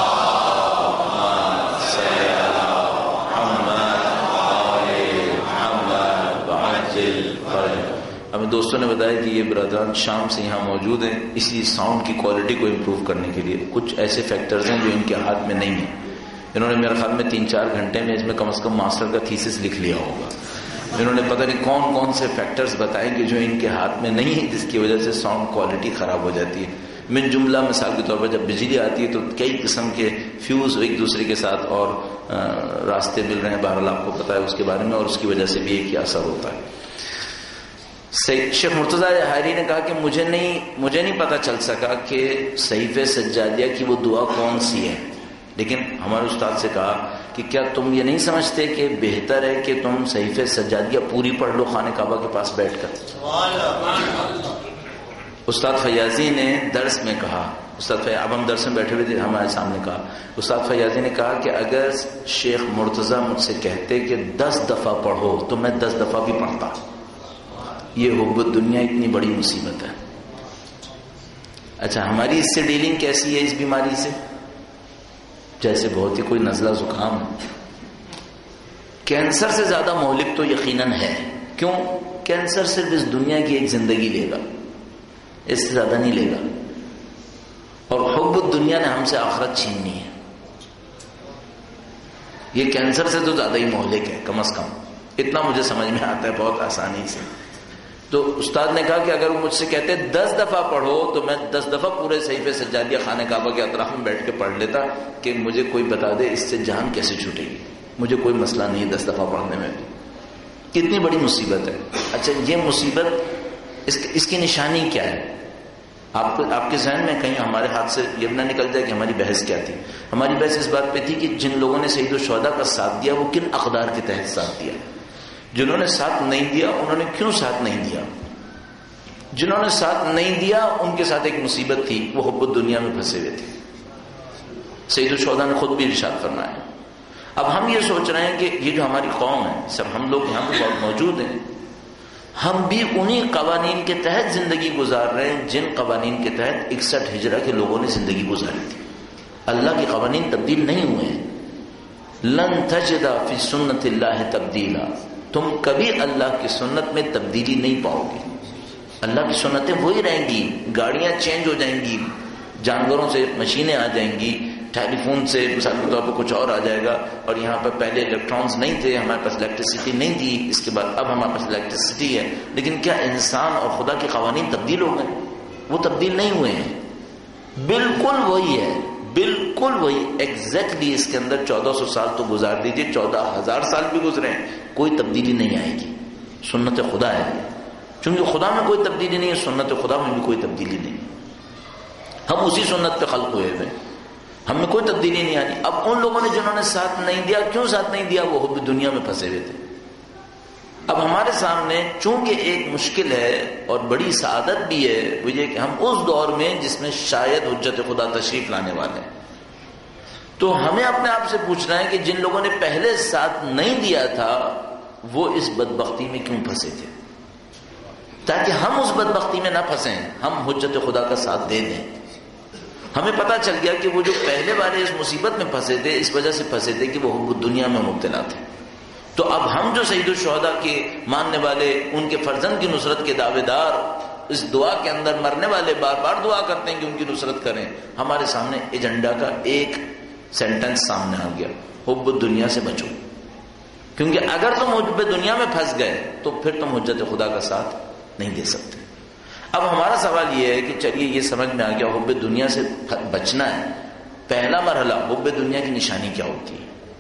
ہمیں دوستوں نے بتایا کہ یہ برادران شام سے یہاں موجود ہیں، اسی ساؤنڈ کی کوالٹی کو امپروو کرنے کے لیے کچھ ایسے فیکٹرز ہیں جو ان کے ہاتھ میں نہیں ہیں۔ انہوں نے میرے خیال میں تین چار گھنٹے میں اس میں کم از کم ماسٹر کا تھیسس لکھ لیا ہوگا۔ انہوں نے پتہ نہیں کون کون سے فیکٹرز بتائیں کہ جو ان کے ہاتھ میں نہیں ہے، جس کی وجہ سے ساؤنڈ کوالٹی خراب ہو جاتی ہے۔ من جملہ مثال کے طور پر جب بجلی آتی ہے تو کئی قسم کے فیوز ایک دوسرے کے ساتھ اور راستے مل رہے ہیں، بہرحال آپ کو پتہ ہے اس کے بارے میں، اور اس کی وجہ سے بھی ایک ہی اثر ہوتا ہے۔ شیخ مرتضیٰ حائری نے کہا کہ مجھے نہیں مجھے نہیں پتہ چل سکا کہ صحیفہ سجادیہ کی وہ دعا کون سی ہے، لیکن ہمارے استاد سے کہا کہ کیا تم یہ نہیں سمجھتے کہ بہتر ہے کہ تم صحیفہ سجادیہ پوری پڑھ لو خانہ کعبہ کے پاس بیٹھ کر؟ استاد فیاضی نے درس میں کہا، استاد فیاضی اب ہم درس میں بیٹھے ہوئے تھے، ہمارے سامنے کہا، استاد فیاضی نے کہا کہ اگر شیخ مرتضیٰ مجھ سے کہتے کہ دس دفعہ پڑھو تو میں دس دفعہ بھی پڑھتا۔ یہ حب الدنیا اتنی بڑی مصیبت ہے۔ اچھا ہماری اس سے ڈیلنگ کیسی ہے اس بیماری سے؟ جیسے بہت ہی کوئی نزلہ زکام ہے۔ کینسر سے زیادہ مہلک تو یقیناً ہے، کیوں؟ کینسر صرف اس دنیا کی ایک زندگی لے گا، اس سے زیادہ نہیں لے گا، اور حب الدنیا نے ہم سے آخرت چھیننی ہے۔ یہ کینسر سے تو زیادہ ہی مہلک ہے، کم از کم اتنا مجھے سمجھ میں آتا ہے بہت آسانی سے۔ تو استاد نے کہا کہ اگر وہ مجھ سے کہتے دس دفعہ پڑھو تو میں دس دفعہ پورے صحیفے سجادیہ خانہ کعبہ کے اطراف میں بیٹھ کے پڑھ لیتا کہ مجھے کوئی بتا دے اس سے جان کیسے چھوٹے گی. مجھے کوئی مسئلہ نہیں دس دفعہ پڑھنے میں. کتنی بڑی مصیبت ہے. اچھا یہ مصیبت اس اس کی نشانی کیا ہے؟ آپ کو آپ کے ذہن میں کہیں ہمارے ہاتھ سے یہ نہ نکل جائے کہ ہماری بحث کیا تھی. ہماری بحث اس بات پہ تھی کہ جن لوگوں نے سید الشہداء کا ساتھ دیا وہ کن اقدار کے تحت ساتھ دیا. جنہوں نے ساتھ نہیں دیا انہوں نے کیوں ساتھ نہیں دیا؟ جنہوں نے ساتھ نہیں دیا ان کے ساتھ ایک مصیبت تھی، وہ حب الدنیا میں پھنسے ہوئے تھے. سید الشہداء نے خود بھی ارشاد فرمایا. اب ہم یہ سوچ رہے ہیں کہ یہ جو ہماری قوم ہے، سب ہم لوگ یہاں پہ بہت موجود ہیں، ہم بھی انہی قوانین کے تحت زندگی گزار رہے ہیں جن قوانین کے تحت اکسٹھ ہجرہ کے لوگوں نے زندگی گزاری تھی. اللہ کے قوانین تبدیل نہیں ہوئے ہیں. لن تجد فی سنت اللہ تبدیلا، تم کبھی اللہ کی سنت میں تبدیلی نہیں پاؤ گے. اللہ کی سنتیں وہی رہیں گی. گاڑیاں چینج ہو جائیں گی، جانوروں سے مشینیں آ جائیں گی، ٹیلی فون سے مثال کے طور پہ کچھ اور آ جائے گا. اور یہاں پر پہلے الیکٹرانس نہیں تھے، ہمارے پاس الیکٹریسٹی نہیں تھی، اس کے بعد اب ہمارے پاس الیکٹریسٹی ہے. لیکن کیا انسان اور خدا کے قوانین تبدیل ہو گئے؟ وہ تبدیل نہیں ہوئے ہیں. بالکل وہی ہے، بالکل وہی ایگزیکٹلی. اس کے اندر چودہ سو سال تو گزار دیجیے، چودہ ہزار سال بھی گزرے ہیں، کوئی تبدیلی نہیں آئے گی. سنت خدا ہے. چونکہ خدا میں کوئی تبدیلی نہیں ہے، سنت خدا میں بھی کوئی تبدیلی نہیں. ہم اسی سنت پہ خلق ہوئے ہوئے، ہم میں کوئی تبدیلی نہیں آنی. اب ان لوگوں نے جنہوں نے ساتھ نہیں دیا، کیوں ساتھ نہیں دیا؟ وہ حب دنیا میں پھنسے ہوئے تھے. اب ہمارے سامنے چونکہ ایک مشکل ہے اور بڑی سعادت بھی ہے، وہ یہ کہ ہم اس دور میں جس میں شاید حجت خدا تشریف لانے والے ہیں، تو ہمیں اپنے آپ سے پوچھنا ہے کہ جن لوگوں نے پہلے ساتھ نہیں دیا تھا وہ اس بدبختی میں کیوں پھنسے تھے، تاکہ ہم اس بدبختی میں نہ پھنسیں، ہم حجت خدا کا ساتھ دے دیں. ہمیں پتہ چل گیا کہ وہ جو پہلے والے اس مصیبت میں پھنسے تھے اس وجہ سے پھنسے تھے کہ وہ حب دنیا میں مبتلا تھے. تو اب ہم جو سید الشہداء کے ماننے والے، ان کے فرزند کی نصرت کے دعوے دار، اس دعا کے اندر مرنے والے بار بار دعا کرتے ہیں کہ ان کی نصرت کریں، ہمارے سامنے ایجنڈا کا ایک سینٹنس سامنے آ گیا: حب دنیا سے بچو. کیونکہ اگر تم حب دنیا میں پھنس گئے تو پھر تم حجت خدا کا ساتھ نہیں دے سکتے. اب ہمارا سوال یہ ہے کہ چلیے یہ سمجھ میں آ گیا حب دنیا سے بچنا ہے. پہلا مرحلہ حب دنیا کی نشانی کیا ہوتی ہے.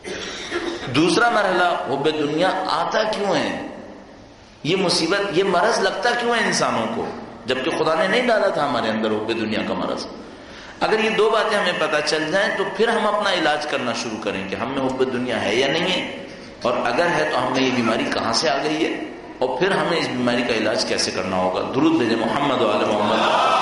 دوسرا مرحلہ حب دنیا آتا کیوں ہے، یہ مصیبت، یہ مرض لگتا کیوں ہے انسانوں کو، جبکہ خدا نے نہیں ڈالا تھا ہمارے اندر حب دنیا کا مرض. اگر یہ دو باتیں ہمیں پتہ چل جائیں تو پھر ہم اپنا علاج کرنا شروع کریں کہ ہم میں حب دنیا ہے یا نہیں ہے، اور اگر ہے تو ہم میں یہ بیماری کہاں سے آ گئی ہے، اور پھر ہمیں اس بیماری کا علاج کیسے کرنا ہوگا. درود بھیجیں محمد و آل محمد.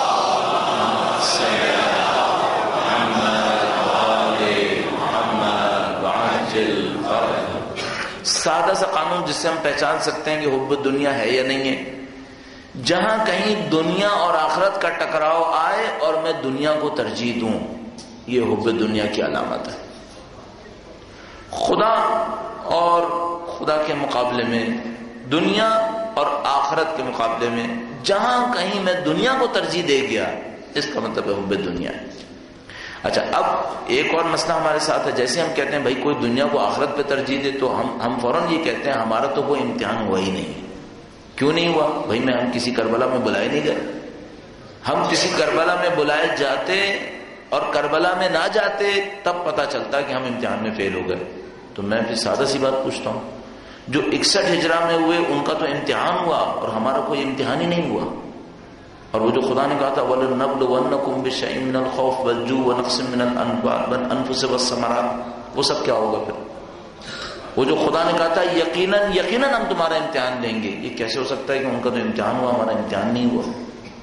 سادہ سا قانون جس سے ہم پہچان سکتے ہیں کہ حب دنیا ہے یا نہیں ہے. جہاں کہیں دنیا اور آخرت کا ٹکراؤ آئے اور میں دنیا کو ترجیح دوں، یہ حب دنیا کی علامت ہے. خدا اور خدا کے مقابلے میں، دنیا اور آخرت کے مقابلے میں جہاں کہیں میں دنیا کو ترجیح دے گیا، اس کا مطلب ہے حب دنیا ہے. اچھا اب ایک اور مسئلہ ہمارے ساتھ ہے. جیسے ہم کہتے ہیں بھائی کوئی دنیا کو آخرت پہ ترجیح دے تو ہم ہم فوراً یہ کہتے ہیں ہمارا تو کوئی امتحان ہوا ہی نہیں. کیوں نہیں ہوا بھائی؟ میں ہم کسی کربلا میں بلائے نہیں گئے. ہم کسی کربلا میں بلائے جاتے اور کربلا میں نہ جاتے تب پتہ چلتا کہ ہم امتحان میں فیل ہو گئے. تو میں پھر سادہ سی بات پوچھتا ہوں، جو اکسٹھ ہجرہ میں ہوئے ان کا تو امتحان ہوا اور ہمارا کوئی امتحان ہی نہیں ہوا. اور وہ جو خدا نے کہا تھا وَلَنَبْلُوَنَّكُمْ بِشَيْءٍ مِّنَ الْخَوْفِ وَالْجُوعِ وَنَقْصٍ مِّنَ الْأَنفُسِ وَالثَّمَرَاتِ، وہ سب کیا ہوگا پھر؟ وہ جو خدا نے کہا تھا یقیناً یقیناً ہم تمہارا امتحان لیں گے، یہ کیسے ہو سکتا ہے کہ ان کا تو امتحان ہوا ہمارا امتحان نہیں ہوا؟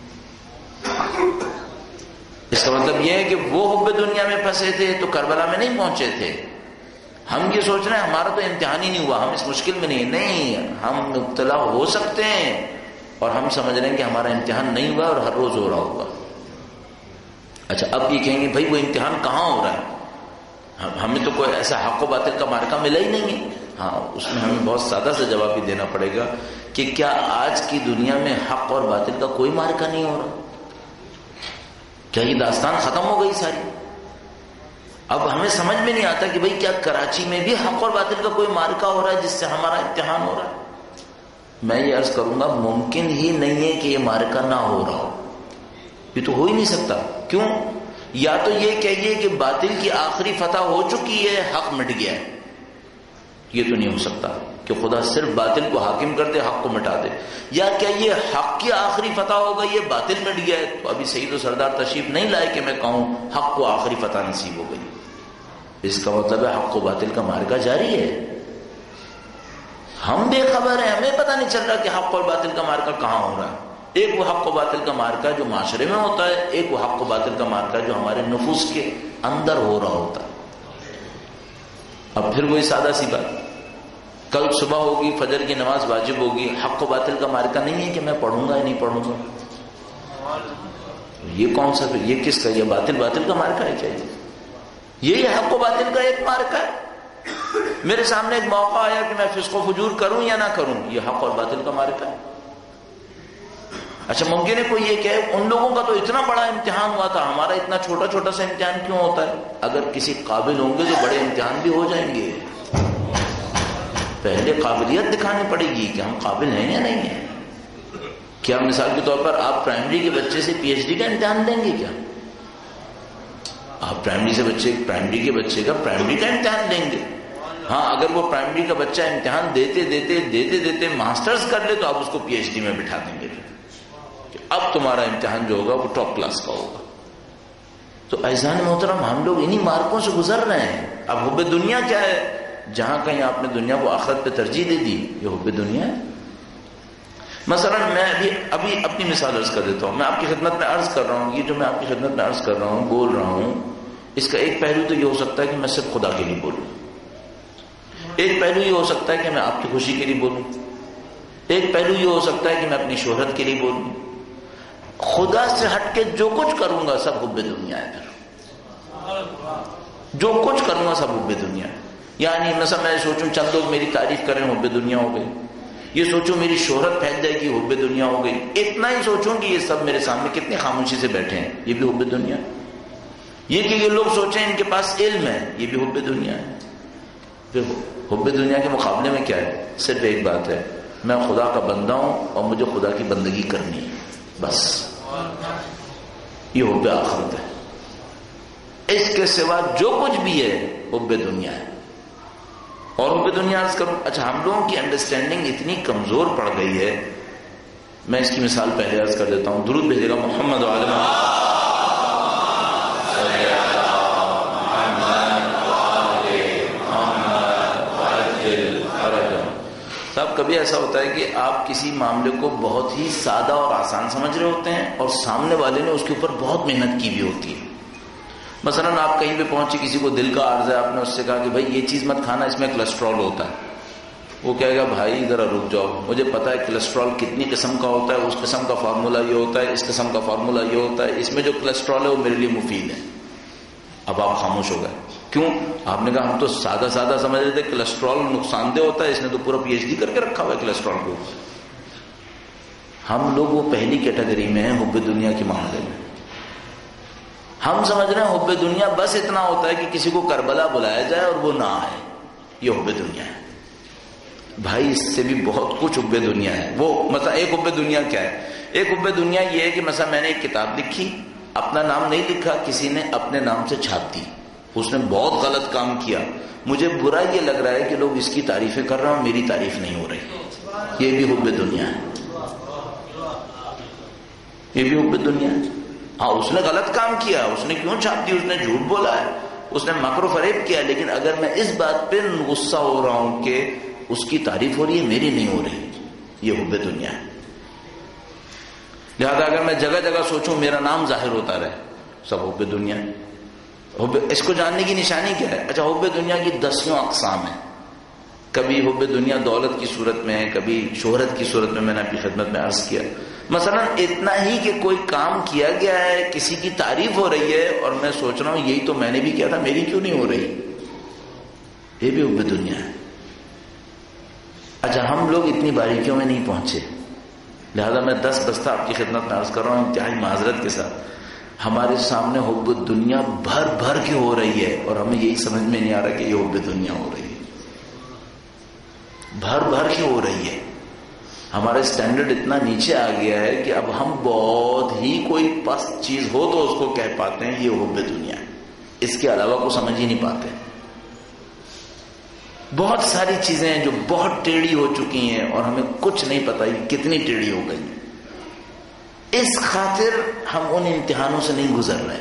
اس کا مطلب یہ ہے کہ وہ حب دنیا میں پھنسے تھے تو کربلا میں نہیں پہنچے تھے. ہم یہ سوچ رہے ہیں ہمارا تو امتحان ہی نہیں ہوا، ہم اس مشکل میں نہیں. نہیں، ہم مبتلا ہو سکتے ہیں اور ہم سمجھ رہے ہیں کہ ہمارا امتحان نہیں ہوا اور ہر روز ہو رہا ہوگا. اچھا اب یہ کہیں گے بھائی وہ امتحان کہاں ہو رہا ہے؟ ہمیں تو کوئی ایسا حق و باطل کا مارکہ ملا ہی نہیں ہے. ہاں اس میں ہمیں بہت سادہ سا جواب بھی دینا پڑے گا کہ کیا آج کی دنیا میں حق اور باطل کا کوئی مارکہ نہیں ہو رہا؟ کیا یہ داستان ختم ہو گئی ساری؟ اب ہمیں سمجھ میں نہیں آتا کہ بھئی کیا کراچی میں بھی حق اور باطل کا کوئی مارکہ ہو رہا ہے جس سے ہمارا امتحان ہو رہا ہے؟ میں یہ عرض کروں گا ممکن ہی نہیں ہے کہ یہ معرکہ نہ ہو رہا ہو، یہ تو ہو ہی نہیں سکتا. کیوں؟ یا تو یہ کہیے کہ باطل کی آخری فتح ہو چکی ہے، حق مٹ گیا ہے. یہ تو نہیں ہو سکتا کہ خدا صرف باطل کو حاکم کر دے، حق کو مٹا دے. یا کیا یہ حق کی آخری فتح ہو گئی ہے، باطل مٹ گیا ہے؟ تو ابھی سید و سردار تشریف نہیں لائے کہ میں کہوں حق کو آخری فتح نصیب ہو گئی. اس کا مطلب ہے حق و باطل کا معرکہ جاری ہے. ہم بے خبر ہیں، ہمیں پتہ نہیں چل رہا کہ حق اور باطل کا معرکہ کہاں ہو رہا ہے. ایک وہ حق و باطل کا معرکہ جو معاشرے میں ہوتا ہے، ایک وہ حق و باطل کا معرکہ جو ہمارے نفوس کے اندر ہو رہا ہوتا ہے. اب پھر وہی سادہ سی بات، کل صبح ہوگی، فجر کی نماز واجب ہوگی، حق و باطل کا معرکہ نہیں ہے کہ میں پڑھوں گا یا نہیں پڑھوں گا. یہ کون سا، یہ کس کا، یہ باطل باطل کا معرکہ ہے کیا؟ یہی حق و باطل کا ایک معرکہ ہے. میرے سامنے ایک موقع آیا کہ میں فسق و فجور کروں یا نہ کروں، یہ حق اور باطل کا معرکہ ہے. اچھا ممکن ہے کوئی یہ کہے ان لوگوں کا تو اتنا بڑا امتحان ہوا تھا، ہمارا اتنا چھوٹا چھوٹا سا امتحان کیوں ہوتا ہے؟ اگر کسی قابل ہوں گے تو بڑے امتحان بھی ہو جائیں گے. پہلے قابلیت دکھانی پڑے گی کہ ہم قابل ہیں یا نہیں ہیں. کیا مثال کے طور پر آپ پرائمری کے بچے سے پی ایچ ڈی کا امتحان دیں گے کیا؟ آپ پرائمری سے بچے پرائمری کے بچے کا پرائمری کا امتحان دیں گے؟ ہاں، اگر وہ پرائمری کا بچہ امتحان دیتے دیتے دیتے دیتے ماسٹرز کر لے تو آپ اس کو پی ایچ ڈی میں بٹھا دیں گے کہ اب تمہارا امتحان جو ہوگا وہ ٹاپ کلاس کا ہوگا. تو عزیزان محترم، ہم لوگ انہی مارکوں سے گزر رہے ہیں. اب حب دنیا کیا ہے؟ جہاں کہیں آپ نے دنیا کو آخرت پہ ترجیح دے دی، یہ حب دنیا ہے. مثلا میں ابھی ابھی اپنی مثال عرض کر دیتا ہوں. میں آپ کی خدمت میں عرض کر رہا ہوں، یہ جو میں آپ کی خدمت میں عرض کر رہا ہوں، بول رہا ہوں، اس کا ایک پہلو تو یہ ہو سکتا ہے کہ میں صرف خدا کے لیے بولوں. ایک پہلو یہ ہو سکتا ہے کہ میں آپ کی خوشی کے لیے بولوں. ایک پہلو یہ ہو سکتا ہے کہ میں اپنی شہرت کے لیے بولوں. خدا سے ہٹ کے جو کچھ کروں گا سب حب دنیا ہے. پھر جو کچھ کروں گا سب حب دنیا ہے. یعنی مثلا میں سوچوں چند لوگ میری تعریف کریں، حب دنیا ہو گئی. یہ سوچوں میری شہرت پھیل جائے گی، حب دنیا ہو گئی. اتنا ہی سوچوں کہ یہ سب میرے سامنے کتنی خاموشی سے بیٹھے ہیں، یہ بھی حب دنیا. یہ کہ یہ لوگ سوچیں ان کے پاس علم ہے، یہ بھی حب دنیا ہے. پھر حب دنیا کے مقابلے میں کیا ہے؟ صرف ایک بات ہے، میں خدا کا بندہ ہوں اور مجھے خدا کی بندگی کرنی ہے، بس. یہ حب آخرت ہے. اس کے سوا جو کچھ بھی ہے حب دنیا ہے. اور حب دنیا عرض کروں، اچھا ہم لوگوں کی انڈرسٹینڈنگ اتنی کمزور پڑ گئی ہے. میں اس کی مثال پہلے عرض کر دیتا ہوں. درود بھیجے گا محمد و آل محمد. اب کبھی ایسا ہوتا ہے کہ آپ کسی معاملے کو بہت ہی سادہ اور آسان سمجھ رہے ہوتے ہیں اور سامنے والے نے اس کے اوپر بہت محنت کی بھی ہوتی ہے. مثلا آپ کہیں پہ پہنچے، کسی کو دل کا عارض ہے، آپ نے اس سے کہا کہ بھائی یہ چیز مت کھانا، اس میں کولیسٹرول ہوتا ہے. وہ کہے گا بھائی ذرا رک جاؤ، مجھے پتا ہے کولیسٹرول کتنی قسم کا ہوتا ہے، اس قسم کا فارمولا یہ ہوتا ہے، اس قسم کا فارمولا یہ ہوتا ہے، اس میں جو کولیسٹرول ہے وہ میرے لیے مفید ہے. اب آپ خاموش ہو گئے. کیوں؟ آپ نے کہا ہم تو سادہ سادہ سمجھ رہے تھے کولیسٹرول نقصان دہ ہوتا ہے، اس نے تو پورا پی ایچ ڈی کر کے رکھا ہوا ہے کولیسٹرول کو. ہم لوگ وہ پہلی کیٹیگری میں ہیں حب دنیا کے معاملے میں. ہم سمجھ رہے ہیں حب دنیا بس اتنا ہوتا ہے کہ کسی کو کربلا بلایا جائے اور وہ نہ آئے، یہ حب دنیا ہے. بھائی اس سے بھی بہت کچھ حب دنیا ہے. وہ مثلا ایک حب دنیا کیا ہے؟ ایک حب دنیا یہ ہے کہ مثلا میں نے ایک کتاب لکھی، اپنا نام نہیں لکھا، کسی نے اپنے نام سے چھاپ دی، اس نے بہت غلط کام کیا، مجھے برا یہ لگ رہا ہے کہ لوگ اس کی تعریفیں کر رہے ہیں، میری تعریف نہیں ہو رہی. یہ بھی حب دنیا ہے. یہ بھی حب دنیا ہے. ہاں اس نے غلط کام کیا، اس نے کیوں چھاپ دی، اس نے جھوٹ بولا ہے، اس نے مکر و فریب کیا، لیکن اگر میں اس بات پہ غصہ ہو رہا ہوں کہ اس کی تعریف ہو رہی ہے، میری نہیں ہو رہی، یہ حب دنیا ہے. لہذا اگر میں جگہ جگہ سوچوں میرا نام ظاہر ہوتا رہے، سب حب دنیا ہے. اس کو جاننے کی نشانی کیا ہے؟ اچھا حب دنیا کی دسیوں اقسام ہیں. کبھی حب دنیا دولت کی صورت میں ہے، کبھی شہرت کی صورت میں. میں نے اپنی خدمت میں عرض کیا مثلا اتنا ہی کہ کوئی کام کیا گیا ہے، کسی کی تعریف ہو رہی ہے اور میں سوچ رہا ہوں یہی تو میں نے بھی کیا تھا، میری کیوں نہیں ہو رہی، یہ بھی حب دنیا ہے. اچھا ہم لوگ اتنی باریکیوں میں نہیں پہنچے، لہذا میں دس بستہ آپ کی خدمت میں عرض کر رہا ہوں انتہائی معذرت کے ساتھ. ہمارے سامنے حب دنیا بھر بھر کے ہو رہی ہے اور ہمیں یہی سمجھ میں نہیں آ رہا کہ یہ حب دنیا ہو رہی ہے. بھر بھر کے ہو رہی ہے. ہمارا اسٹینڈرڈ اتنا نیچے آ گیا ہے کہ اب ہم بہت ہی کوئی پست چیز ہو تو اس کو کہہ پاتے ہیں یہ حب دنیا ہے، اس کے علاوہ کو سمجھ ہی نہیں پاتے. بہت ساری چیزیں ہیں جو بہت ٹیڑھی ہو چکی ہیں اور ہمیں کچھ نہیں پتا یہ کتنی ٹیڑھی ہو گئی. اس خاطر ہم ان امتحانوں سے نہیں گزر رہے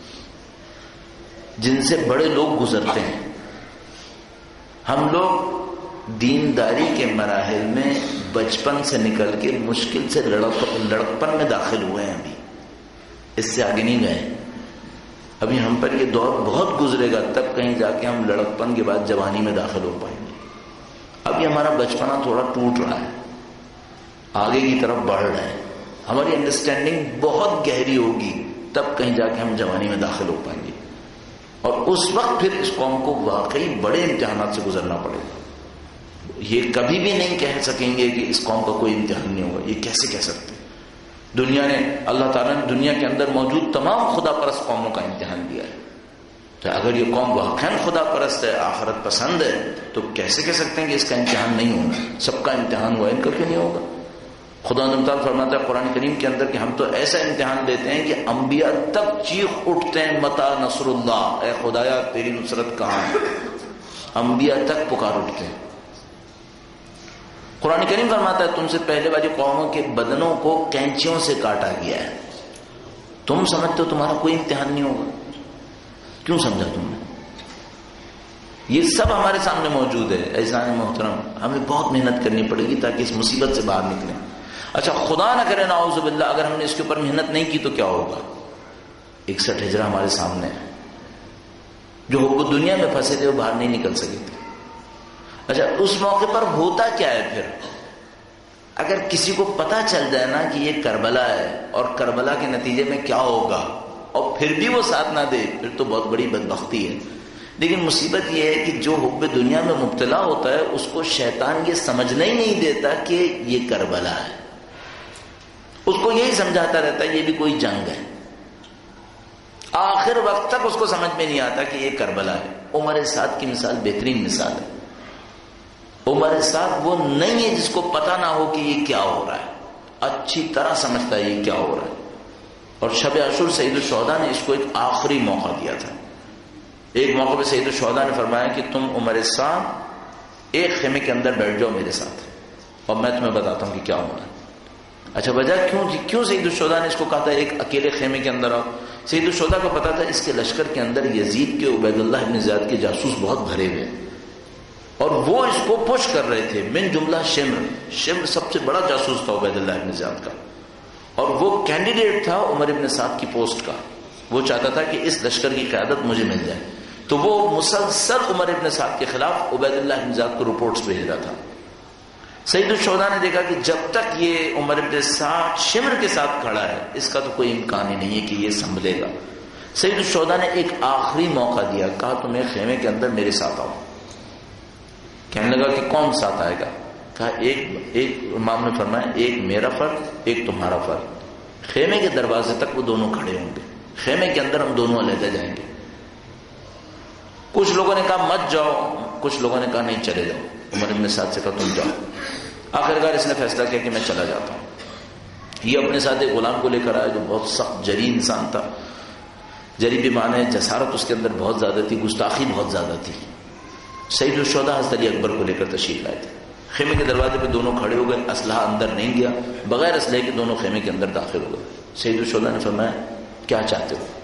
جن سے بڑے لوگ گزرتے ہیں. ہم لوگ دینداری کے مراحل میں بچپن سے نکل کے مشکل سے لڑک لڑکپن میں داخل ہوئے ہیں، ابھی اس سے آگے نہیں گئے. ابھی ہم پر یہ دور بہت گزرے گا تب کہیں جا کے ہم لڑکپن کے بعد جوانی میں داخل ہو پائیں گے. ابھی ہمارا بچپنا تھوڑا ٹوٹ رہا ہے، آگے کی طرف بڑھ رہے ہیں. ہماری انڈرسٹینڈنگ بہت گہری ہوگی تب کہیں جا کے ہم جوانی میں داخل ہو پائیں گے، اور اس وقت پھر اس قوم کو واقعی بڑے امتحانات سے گزرنا پڑے گا. یہ کبھی بھی نہیں کہہ سکیں گے کہ اس قوم کا کوئی امتحان نہیں ہوگا. یہ کیسے کہہ سکتے؟ دنیا نے، اللہ تعالیٰ نے دنیا کے اندر موجود تمام خدا پرست قوموں کا امتحان دیا ہے. تو اگر یہ قوم واقعاً خدا پرست ہے، آخرت پسند ہے، تو کیسے کہہ سکتے ہیں کہ اس کا امتحان نہیں ہوگا؟ سب کا امتحان ہوا، ان کا کیوں نہیں ہوگا؟ خدا تعالیٰ فرماتا ہے قرآن کریم کے اندر کہ ہم تو ایسا امتحان لیتے ہیں کہ انبیاء تک چیخ اٹھتے ہیں متا نصر اللہ، اے خدایا تیری نصرت کہاں ہے؟ انبیاء تک پکار اٹھتے ہیں. قرآن کریم فرماتا ہے تم سے پہلے والی قوموں کے بدنوں کو کینچیوں سے کاٹا گیا ہے. تم سمجھتے ہو تمہارا کوئی امتحان نہیں ہوگا؟ کیوں سمجھا تم نے؟ یہ سب ہمارے سامنے موجود ہے. عزیزان محترم، ہمیں بہت محنت کرنی پڑے گی تاکہ اس مصیبت سے باہر نکلیں. اچھا خدا نہ کرے نعوذ باللہ اگر ہم نے اس کے اوپر محنت نہیں کی تو کیا ہوگا؟ اکسٹھ ہجرہ ہمارے سامنے ہے. جو حب دنیا میں پھنسے تھے وہ باہر نہیں نکل سکے تھے. اچھا اس موقع پر ہوتا کیا ہے پھر؟ اگر کسی کو پتا چل جائے نا کہ یہ کربلا ہے اور کربلا کے نتیجے میں کیا ہوگا اور پھر بھی وہ ساتھ نہ دے، پھر تو بہت بڑی بدبختی ہے. لیکن مصیبت یہ ہے کہ جو حب دنیا میں مبتلا ہوتا ہے اس کو شیطان یہ سمجھنا ہی نہیں دیتا کہ یہ کربلا ہے. اس کو یہی سمجھاتا رہتا ہے یہ بھی کوئی جنگ ہے. آخر وقت تک اس کو سمجھ میں نہیں آتا کہ یہ کربلا ہے. عمر سعد کی مثال بہترین مثال ہے. عمر سعد وہ نہیں ہے جس کو پتا نہ ہو کہ یہ کیا ہو رہا ہے، اچھی طرح سمجھتا ہے یہ کیا ہو رہا ہے. اور شب عاشور سید الشہداء نے اس کو ایک آخری موقع دیا تھا. ایک موقع پہ سید الشہداء نے فرمایا کہ تم عمر سعد ایک خیمے کے اندر بیٹھ جاؤ میرے ساتھ اور میں تمہیں بتاتا ہوں کہ کیا ہونا ہے. اچھا وجہ کیوں جی کیوں سید الشہداء نے اس کو کہا تھا ایک اکیلے خیمے کے اندر آؤ؟ سید الشہداء کو پتا تھا اس کے لشکر کے اندر یزید کے عبید اللہ ابن زیاد کے جاسوس بہت بھرے ہوئے اور وہ اس کو پش کر رہے تھے. من جملہ شمر. شمر سب سے بڑا جاسوس تھا عبید اللہ ابن زیاد کا، اور وہ کینڈیڈیٹ تھا عمر ابن سعد کی پوسٹ کا. وہ چاہتا تھا کہ اس لشکر کی قیادت مجھے مل جائے. تو وہ مسلسل عمر ابن سعد کے خلاف عبید اللہ ابن زیاد کو رپورٹس بھیج رہا تھا. سید الشہداء نے دیکھا کہ جب تک یہ عمر ابن سعد شمر کے ساتھ کھڑا ہے اس کا تو کوئی امکان ہی نہیں ہے کہ یہ سنبھلے گا. سید الشہداء نے ایک آخری موقع دیا، کہا تمہیں خیمے کے اندر میرے ساتھ آؤ. کہنے لگا کہ کون ساتھ آئے گا؟ کہا ایک ایک امام نے فرمایا ایک میرا فرد ایک تمہارا فرد. خیمے کے دروازے تک وہ دونوں کھڑے ہوں گے، خیمے کے اندر ہم دونوں علیحدہ جائیں گے. کچھ لوگوں نے کہا مت جاؤ، کچھ لوگوں نے کہا نہیں چلے جاؤ. عمر ابن سعد سے کہا تم جاؤ. آخرکار اس نے فیصلہ کیا کہ میں چلا جاتا ہوں. یہ اپنے ساتھ ایک غلام کو لے کر آیا جو بہت سخت جری انسان تھا. جری بھی معنی جسارت اس کے اندر بہت زیادہ تھی، گستاخی بہت زیادہ تھی. سید الشہداء حضرت علی اکبر کو لے کر تشریف لائے تھے. خیمے کے دروازے پہ دونوں کھڑے ہو گئے، اسلحہ اندر نہیں گیا، بغیر اسلحے کے دونوں خیمے کے اندر داخل ہو گئے. سید الشہداء نے فرمایا کیا چاہتے ہو؟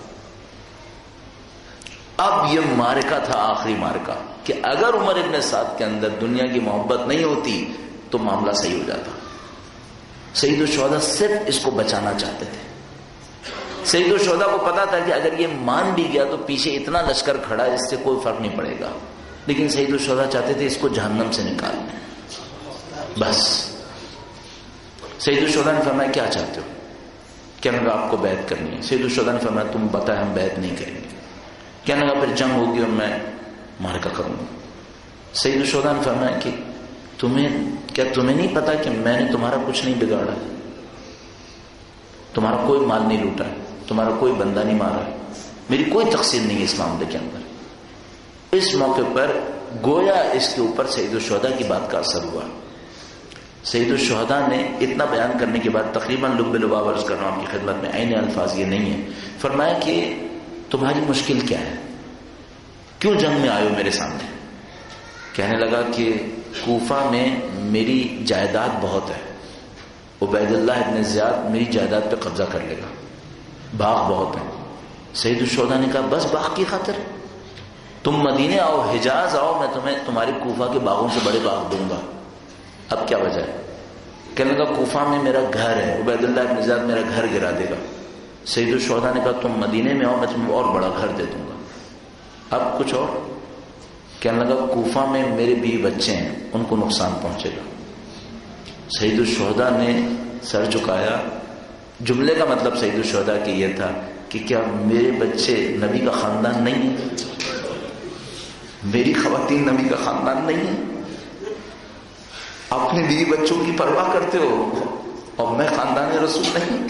اب یہ مارکا تھا آخری مارکا کہ اگر عمر ابن سعد کے اندر دنیا کی محبت نہیں ہوتی تو معاملہ صحیح ہو جاتا. سید الشہداء صرف اس کو بچانا چاہتے تھے. سید الشہداء کو پتا تھا کہ اگر یہ مان بھی گیا تو پیچھے اتنا لشکر کھڑا ہے اس سے کوئی فرق نہیں پڑے گا، لیکن سید الشہداء چاہتے تھے اس کو جہنم سے نکالنا بس. سید الشہداء نے فرمایا کیا چاہتے ہو؟ کہنے لگا آپ کو بیعت کرنی ہے. سید الشہداء نے فرمایا تم بتائے ہم بیعت نہیں کریں گے. کہنے لگا پھر جنگ ہوگی اور میں مارکا کروں گا. سید الشہداء نے فرمایا کہ تمہیں کیا تمہیں نہیں پتا کہ میں نے تمہارا کچھ نہیں بگاڑا ہے، تمہارا کوئی مال نہیں لوٹا ہے، تمہارا کوئی بندہ نہیں مارا ہے، میری کوئی تقسیم نہیں ہے اس معاملے کے اندر. اس موقع پر گویا اس کے اوپر سید الشہداء کی بات کا اثر ہوا. سید الشہداء نے اتنا بیان کرنے کے بعد تقریباً لب لباب عرض کر رہا ہوں آپ کی خدمت میں، عین الفاظ یہ نہیں ہے، فرمایا کہ تمہاری مشکل کیا ہے، کیوں جنگ میں آئے ہو میرے سامنے؟ کہنے لگا کہ کوفہ میں میری جائیداد بہت ہے، عبید اللہ ابن زیاد میری جائیداد پہ قبضہ کر لے گا، باغ بہت ہیں۔ سید الشہداء نے کہا بس باغ کی خاطر تم مدینے آؤ، حجاز آؤ، میں تمہیں تمہارے کوفہ کے باغوں سے بڑے باغ دوں گا، اب کیا وجہ ہے؟ کہنے لگا کوفہ میں میرا گھر ہے، عبید اللہ ابن زیاد میرا گھر گرا دے گا۔ سید الشہداء نے کہا تم مدینے میں آؤ، میں تمہیں اور بڑا گھر دے دوں گا، اب کچھ اور؟ کہنے لگا کوفہ میں میرے بیوی بچے ہیں، ان کو نقصان پہنچے گا۔ سید الشہداء نے سر جھکایا، جملے کا مطلب سید الشہداء کی یہ تھا کہ کیا میرے بچے نبی کا خاندان نہیں ہے؟ میری خواتین نبی کا خاندان نہیں ہے؟ اپنے بیوی بچوں کی پرواہ کرتے ہو اور میں خاندان رسول نہیں؟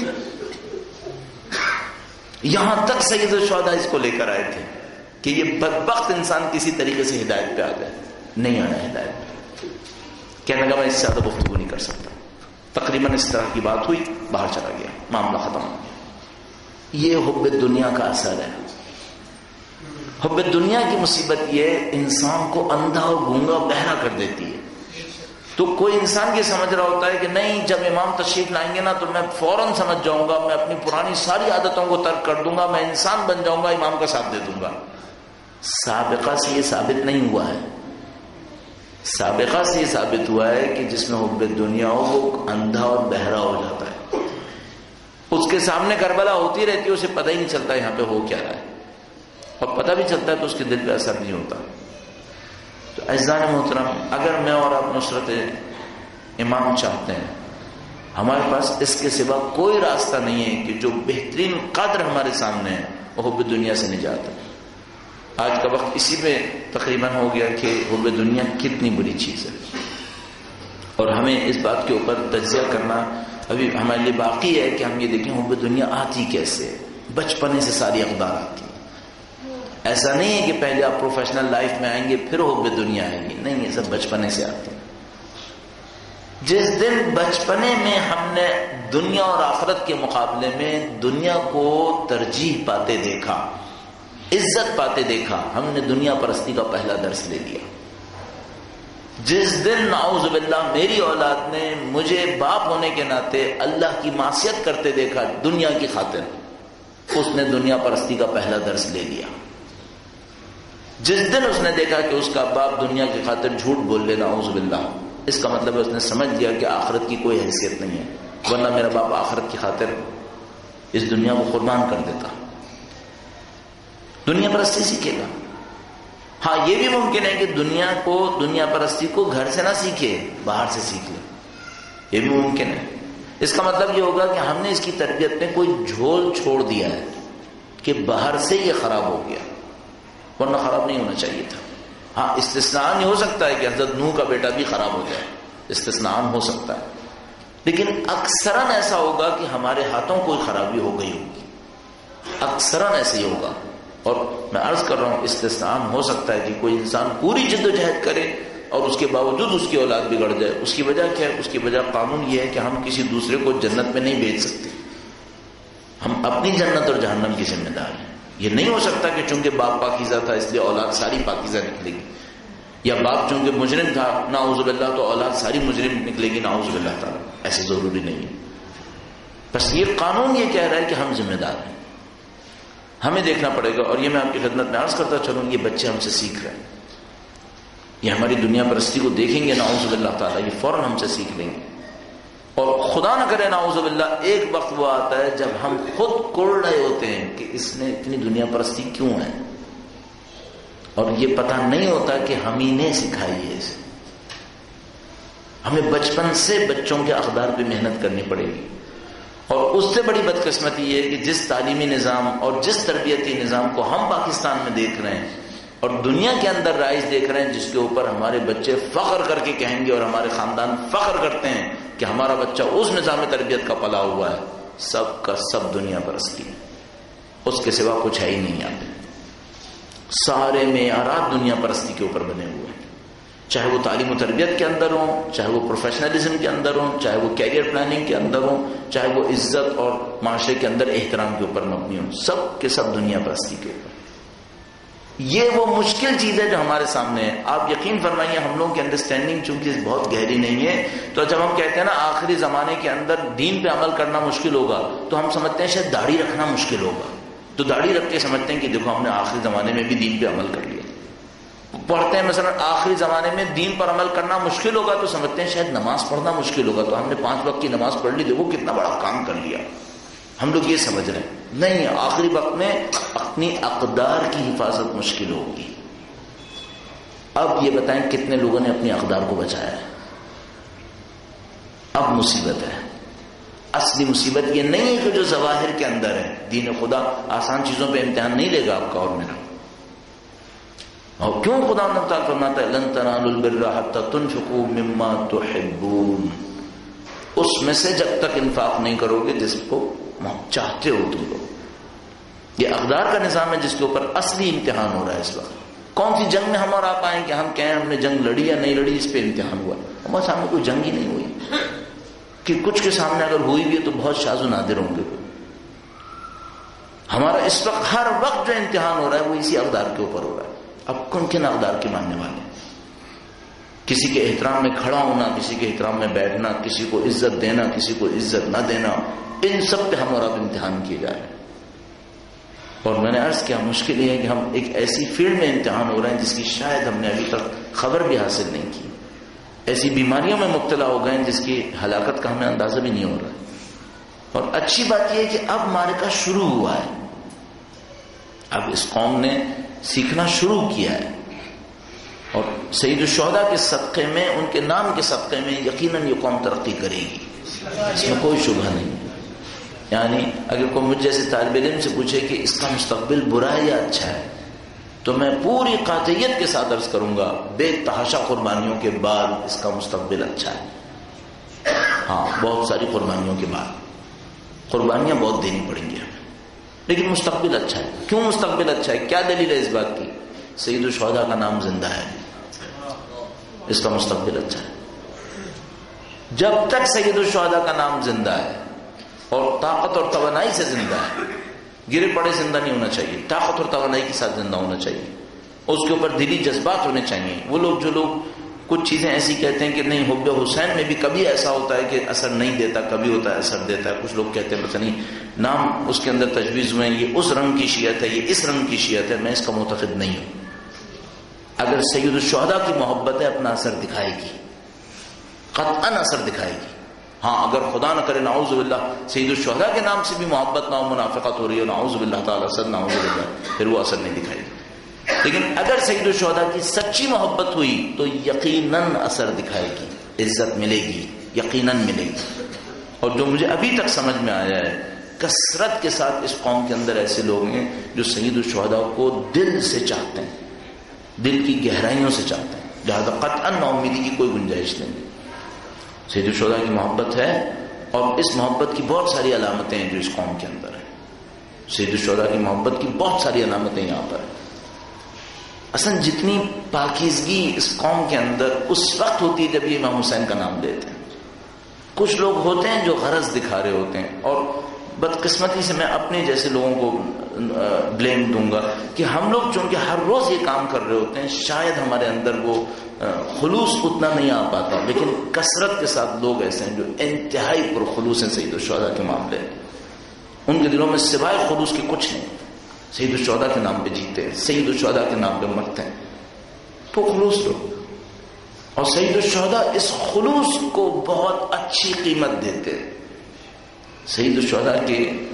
یہاں تک سید الشہداء اس کو لے کر آئے تھے کہ یہ بدبخت انسان کسی طریقے سے ہدایت پہ آ گئے، نہیں آنا ہدایت پہ۔ کہنے لگا میں اس سے زیادہ گفتگو نہیں کر سکتا، تقریباً اس طرح کی بات ہوئی، باہر چلا گیا، معاملہ ختم ہو گیا۔ یہ حب دنیا کا اثر ہے۔ حب دنیا کی مصیبت یہ انسان کو اندھا اور گونگا بہرا کر دیتی ہے۔ تو کوئی انسان یہ سمجھ رہا ہوتا ہے کہ نہیں جب امام تشریف لائیں گے نا تو میں فوراً سمجھ جاؤں گا، میں اپنی پرانی ساری عادتوں کو ترک کر دوں گا، میں انسان بن جاؤں گا، امام کا ساتھ دے دوں گا۔ سابقہ سے یہ ثابت نہیں ہوا ہے۔ سابقہ سے یہ ثابت ہوا ہے کہ جس میں حب دنیا ہو وہ اندھا اور بہرا ہو جاتا ہے، اس کے سامنے کربلا ہوتی رہتی ہے، اسے پتہ ہی نہیں چلتا یہاں پہ ہو کیا رہا ہے، اور پتہ بھی چلتا ہے تو اس کے دل پہ اثر نہیں ہوتا۔ تو اعزان محترم، اگر میں اور آپ نصرت امام چاہتے ہیں، ہمارے پاس اس کے سوا کوئی راستہ نہیں ہے کہ جو بہترین قدر ہمارے سامنے ہے وہ حب دنیا سے نجات ہے۔ آج کا وقت اسی میں تقریباً ہو گیا کہ حب دنیا کتنی بری چیز ہے، اور ہمیں اس بات کے اوپر تجزیہ کرنا ابھی ہمارے لیے باقی ہے کہ ہم یہ دیکھیں حب دنیا آتی کیسے۔ بچپنے سے ساری اقدار آتی ہے، ایسا نہیں ہے کہ پہلے آپ پروفیشنل لائف میں آئیں گے پھر حب دنیا آئے گی، نہیں، یہ سب بچپنے سے آتی ہے۔ جس دن بچپنے میں ہم نے دنیا اور آخرت کے مقابلے میں دنیا کو ترجیح پاتے دیکھا، عزت پاتے دیکھا، ہم نے دنیا پرستی کا پہلا درس لے لیا۔ جس دن نعوذ باللہ میری اولاد نے مجھے باپ ہونے کے ناطے اللہ کی معصیت کرتے دیکھا دنیا کی خاطر، اس نے دنیا پرستی کا پہلا درس لے لیا۔ جس دن اس نے دیکھا کہ اس کا باپ دنیا کی خاطر جھوٹ بول لے، نعوذ باللہ، اس کا مطلب ہے اس نے سمجھ لیا کہ آخرت کی کوئی حیثیت نہیں ہے، ورنہ میرا باپ آخرت کی خاطر اس دنیا کو قربان کر دیتا۔ دنیا پرستی سیکھے گا۔ ہاں یہ بھی ممکن ہے کہ دنیا کو دنیا پرستی کو گھر سے نہ سیکھے، باہر سے سیکھ لے، یہ بھی ممکن ہے۔ اس کا مطلب یہ ہوگا کہ ہم نے اس کی تربیت میں کوئی جھول چھوڑ دیا ہے کہ باہر سے یہ خراب ہو گیا، ورنہ خراب نہیں ہونا چاہیے تھا۔ ہاں استثناء نہیں ہو سکتا ہے کہ حضرت نوح کا بیٹا بھی خراب ہو جائے، استثناء ہو سکتا ہے، لیکن اکثراً ایسا ہوگا کہ ہمارے ہاتھوں کوئی خرابی ہو گئی ہوگی، اکثراً ایسے ہی ہوگا۔ اور میں عرض کر رہا ہوں استثناء ہو سکتا ہے کہ کوئی انسان پوری جد و جہد کرے اور اس کے باوجود اس کی اولاد بگڑ جائے۔ اس کی وجہ کیا ہے؟ اس کی وجہ قانون یہ ہے کہ ہم کسی دوسرے کو جنت میں نہیں بھیج سکتے، ہم اپنی جنت اور جہنم کی ذمہ دار ہیں۔ یہ نہیں ہو سکتا کہ چونکہ باپ پاکیزہ تھا اس لیے اولاد ساری پاکیزہ نکلے گی، یا باپ چونکہ مجرم تھا نعوذ باللہ تو اولاد ساری مجرم نکلے گی، نعوذ باللہ تعالیٰ، ایسے ضروری نہیں ہے۔ بس یہ قانون یہ کہہ رہا ہے کہ ہم ذمہ دار ہیں، ہمیں دیکھنا پڑے گا۔ اور یہ میں آپ کی خدمت میں عرض کرتا چلوں، یہ بچے ہم سے سیکھ رہے ہیں، یہ ہماری دنیا پرستی کو دیکھیں گے نعوذ باللہ تعالیٰ، یہ فوراً ہم سے سیکھ لیں گے۔ اور خدا نہ کرے نعوذ باللہ ایک وقت وہ آتا ہے جب ہم خود کڑ رہے ہوتے ہیں کہ اس نے اتنی دنیا پرستی کیوں ہے، اور یہ پتہ نہیں ہوتا کہ ہم ہی نے سکھائی ہے اسے۔ ہمیں بچپن سے بچوں کے اقدار پہ محنت کرنی پڑے گی، اور اس سے بڑی بدقسمتی یہ ہے کہ جس تعلیمی نظام اور جس تربیتی نظام کو ہم پاکستان میں دیکھ رہے ہیں اور دنیا کے اندر رائج دیکھ رہے ہیں، جس کے اوپر ہمارے بچے فخر کر کے کہیں گے اور ہمارے خاندان فخر کرتے ہیں کہ ہمارا بچہ اس نظام تربیت کا پلا ہوا ہے، سب کا سب دنیا پرستی، اس کے سوا کچھ ہے ہی نہیں۔ یہاں پہ سارے معیارات دنیا پرستی کے اوپر بنے ہوئے ہیں۔ چاہے وہ تعلیم و تربیت کے اندر ہوں، چاہے وہ پروفیشنلزم کے اندر ہوں، چاہے وہ کیریئر پلاننگ کے اندر ہوں، چاہے وہ عزت اور معاشرے کے اندر احترام کے اوپر مبنی ہوں، سب کے سب دنیا پرستی کے اوپر. یہ وہ مشکل چیز ہے جو ہمارے سامنے ہے. آپ یقین فرمائیے ہم لوگوں کی انڈرسٹینڈنگ چونکہ بہت گہری نہیں ہے، تو جب ہم کہتے ہیں نا آخری زمانے کے اندر دین پہ عمل کرنا مشکل ہوگا، تو ہم سمجھتے ہیں شاید داڑھی رکھنا مشکل ہوگا، تو داڑھی رکھ کے سمجھتے ہیں کہ دیکھو ہم نے آخری زمانے میں بھی دین پہ عمل کر لیا. پڑھتے ہیں مثلا آخری زمانے میں دین پر عمل کرنا مشکل ہوگا، تو سمجھتے ہیں شاید نماز پڑھنا مشکل ہوگا، تو ہم نے پانچ وقت کی نماز پڑھ لی، دیکھو کتنا بڑا کام کر لیا. ہم لوگ یہ سمجھ رہے ہیں. نہیں، آخری وقت میں اپنی اقدار کی حفاظت مشکل ہوگی. اب یہ بتائیں کتنے لوگوں نے اپنی اقدار کو بچایا ہے؟ اب مصیبت ہے. اصلی مصیبت یہ نہیں ہے کہ جو ظواہر کے اندر ہے. دین خدا آسان چیزوں پہ امتحان نہیں لے گا آپ کا اور میرا. اور کیوں خدا نے تعالیٰ فرماتا ہے لن تنالوا البر حتى تنفقوا مما تحبون، اس میں سے جب تک انفاق نہیں کرو گے جس کو چاہتے ہو تم لوگ. یہ اقدار کا نظام ہے جس کے اوپر اصلی امتحان ہو رہا ہے اس وقت. کون سی جنگ میں ہم اور آپ آئیں کہ ہم کہیں ہم نے جنگ لڑی یا نہیں لڑی، اس پہ امتحان ہوا. ہمارے سامنے کوئی جنگ ہی نہیں ہوئی، کہ کچھ کے سامنے اگر ہوئی بھی ہے تو بہت شاذ و نادر ہوں گے. ہمارا اس وقت ہر وقت جو امتحان ہو رہا ہے وہ اسی اقدار کے اوپر ہو رہا ہے. اب کن کن اقدار کے ماننے والے؟ کسی کے احترام میں کھڑا ہونا، کسی کے احترام میں بیٹھنا، کسی کو عزت دینا، کسی کو عزت نہ دینا، ان سب پہ ہم اور آپ امتحان کیے جا رہے ہیں. اور میں نے عرض کیا مشکل یہ ہے کہ ہم ایک ایسی فیلڈ میں امتحان ہو رہے ہیں جس کی شاید ہم نے ابھی تک خبر بھی حاصل نہیں کی. ایسی بیماریوں میں مبتلا ہو گئے ہیں جس کی ہلاکت کا ہمیں اندازہ بھی نہیں ہو رہا ہے. اور اچھی بات یہ ہے کہ اب معرکہ شروع ہوا ہے. اب اس قوم نے سیکھنا شروع کیا ہے، اور سید الشہداء کے صدقے میں، ان کے نام کے صدقے میں یقیناً یہ قوم ترقی کرے گی، اس میں کوئی شبہ نہیں. یعنی اگر کوئی مجھ جیسے طالب علم سے پوچھے کہ اس کا مستقبل برا ہے یا اچھا ہے، تو میں پوری قاطعیت کے ساتھ عرض کروں گا بے تحاشا قربانیوں کے بعد اس کا مستقبل اچھا ہے. ہاں، بہت ساری قربانیوں کے بعد قربانیاں بہت دینی پڑیں گی ہمیں، لیکن مستقبل اچھا ہے. کیوں مستقبل اچھا ہے؟ کیا دلیل ہے اس بات کی؟ سید الشہداء کا نام زندہ ہے، اس کا مستقبل اچھا ہے. جب تک سید الشہداء کا نام زندہ ہے اور طاقت اور توانائی سے زندہ ہے، گرے پڑے زندہ نہیں ہونا چاہیے، طاقت اور توانائی کے ساتھ زندہ ہونا چاہیے، اس کے اوپر دلی جذبات ہونے چاہیے. وہ لوگ جو لوگ کچھ چیزیں ایسی کہتے ہیں کہ نہیں حب حسین میں بھی کبھی ایسا ہوتا ہے کہ اثر نہیں دیتا، کبھی ہوتا ہے اثر دیتا ہے. کچھ لوگ کہتے ہیں مثلا نام اس کے اندر تجویز ہوئے ہیں، یہ اس رنگ کی شیعت ہے، یہ اس رنگ کی شیعت ہے. میں اس کا معتقد نہیں ہوں. اگر سید الشہداء کی محبت ہے اپنا اثر دکھائے گی، قطعاً اثر دکھائے گی. ہاں، اگر خدا نہ کرے نعوذ باللہ سید الشہداء کے نام سے بھی محبت نہ ہو، منافقت ہو رہی ہے، نعوذ باللہ تعالیٰ صد نعوذ باللہ، پھر وہ اثر نہیں دکھائے گی. لیکن اگر سید الشہداء کی سچی محبت ہوئی تو یقیناً اثر دکھائے گی، عزت ملے گی، یقیناً ملے گی. اور جو مجھے ابھی تک سمجھ میں آیا ہے، کثرت کے ساتھ اس قوم کے اندر ایسے لوگ ہیں جو سید الشہداء کو دل سے چاہتے ہیں، دل کی گہرائیوں سے چاہتے ہیں. لہذا قطعاً نا امیدی کی کوئی گنجائش نہیں. سید الشہداء کی محبت ہے، اور اس محبت کی بہت ساری علامتیں ہیں جو اس قوم کے اندر ہیں. سید الشہداء کی محبت کی بہت ساری علامتیں یہاں پر ہیں. اصلا جتنی پاکیزگی اس قوم کے اندر اس وقت ہوتی ہے جب یہ امام حسین کا نام لیتے ہیں. کچھ لوگ ہوتے ہیں جو غرض دکھا رہے ہوتے ہیں، اور بدقسمتی سے میں اپنے جیسے لوگوں کو بلیم دوں گا کہ ہم لوگ چونکہ ہر روز یہ کام کر رہے ہوتے ہیں، شاید ہمارے اندر وہ خلوص اتنا نہیں آ پاتا. لیکن کثرت کے ساتھ لوگ ایسے ہیں جو انتہائی پرخلوص ہیں سید الشہداء کے معاملے. ان کے دلوں میں سوائے خلوص کے کچھ نہیں. سید الشہداء کے نام پہ جیتے ہیں، سید الشہداء کے نام پہ مرتے ہیں، تو خلوص لوگ. اور سید الشہداء اس خلوص کو بہت اچھی قیمت دیتے. سید الشہداء کے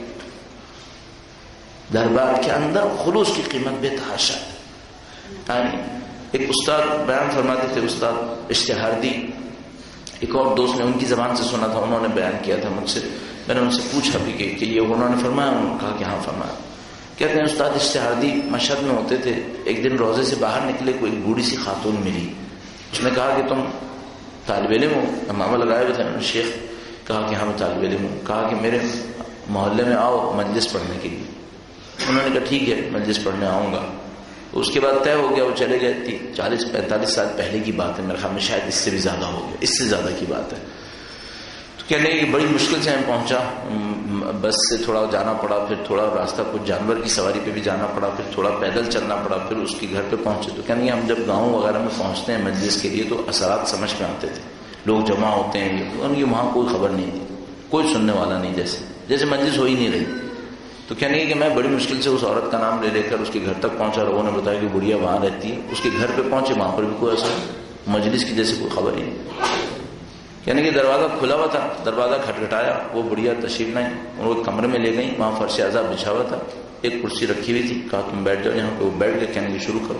دربار کے اندر خلوص کی قیمت بے تحاشا ہے. ایک استاد بیان فرماتے تھے، استاد اشتہاردی، ایک اور دوست نے ان کی زبان سے سنا تھا، انہوں نے بیان کیا تھا مجھ سے. میں نے ان سے پوچھا بھی کہ یہ انہوں نے فرمایا؟ انہوں نے کہا کہ ہاں فرمایا. کہتے ہیں استاد اشتہاردی مشہد میں ہوتے تھے، ایک دن روزے سے باہر نکلے، کوئی بوڑھی سی خاتون ملی. اس نے کہا کہ تم طالب علم ہو؟ ماما لگائے ہوئے تھے. شیخ کہا کہ ہاں میں طالب علم ہوں. کہا کہ میرے محلے میں آؤ مجلس پڑھنے کے لیے. انہوں نے کہا ٹھیک ہے مجلس پڑھنے آؤں گا. اس کے بعد طے ہو گیا، وہ چلے گئے. چالیس پینتالیس سال پہلے کی بات ہے، میرے خیال میں شاید اس سے بھی زیادہ ہو گیا، اس سے زیادہ کی بات ہے. تو کہنے کہ بڑی مشکل سے ہم پہنچا، بس سے تھوڑا جانا پڑا، پھر تھوڑا راستہ کچھ جانور کی سواری پہ بھی جانا پڑا، پھر تھوڑا پیدل چلنا پڑا، پھر اس کے گھر پہ پہنچے. تو کہنے ہم جب گاؤں وغیرہ میں پہنچتے ہیں مجلس کے لیے تو اثرات سمجھ میں آتے تھے، لوگ جمع ہوتے ہیں، ان کی وہاں کوئی خبر نہیں تھی، کوئی سننے والا نہیں، جیسے جیسے مجلس ہو ہی نہیں رہی. تو کہنے کہ میں بڑی مشکل سے اس عورت کا نام لے لے کر اس کے گھر تک پہنچا. لوگوں نے بتایا کہ بڑھیا وہاں رہتی ہے. اس کے گھر پہ پہنچے، وہاں پر بھی کوئی اثر، مجلس کی جیسے کوئی خبر ہی نہیں. کہنے کہ دروازہ کھلا ہوا تھا، دروازہ کھٹکھٹایا، وہ بڑھیا تشریف لائیں، ان کو کمرے میں لے گئیں. وہاں فرش عذاب بچھا ہوا تھا، ایک کرسی رکھی ہوئی تھی. کہا تم بیٹھ جاؤ یہاں پہ. وہ بیٹھ کے کہنے کہ شروع کرو.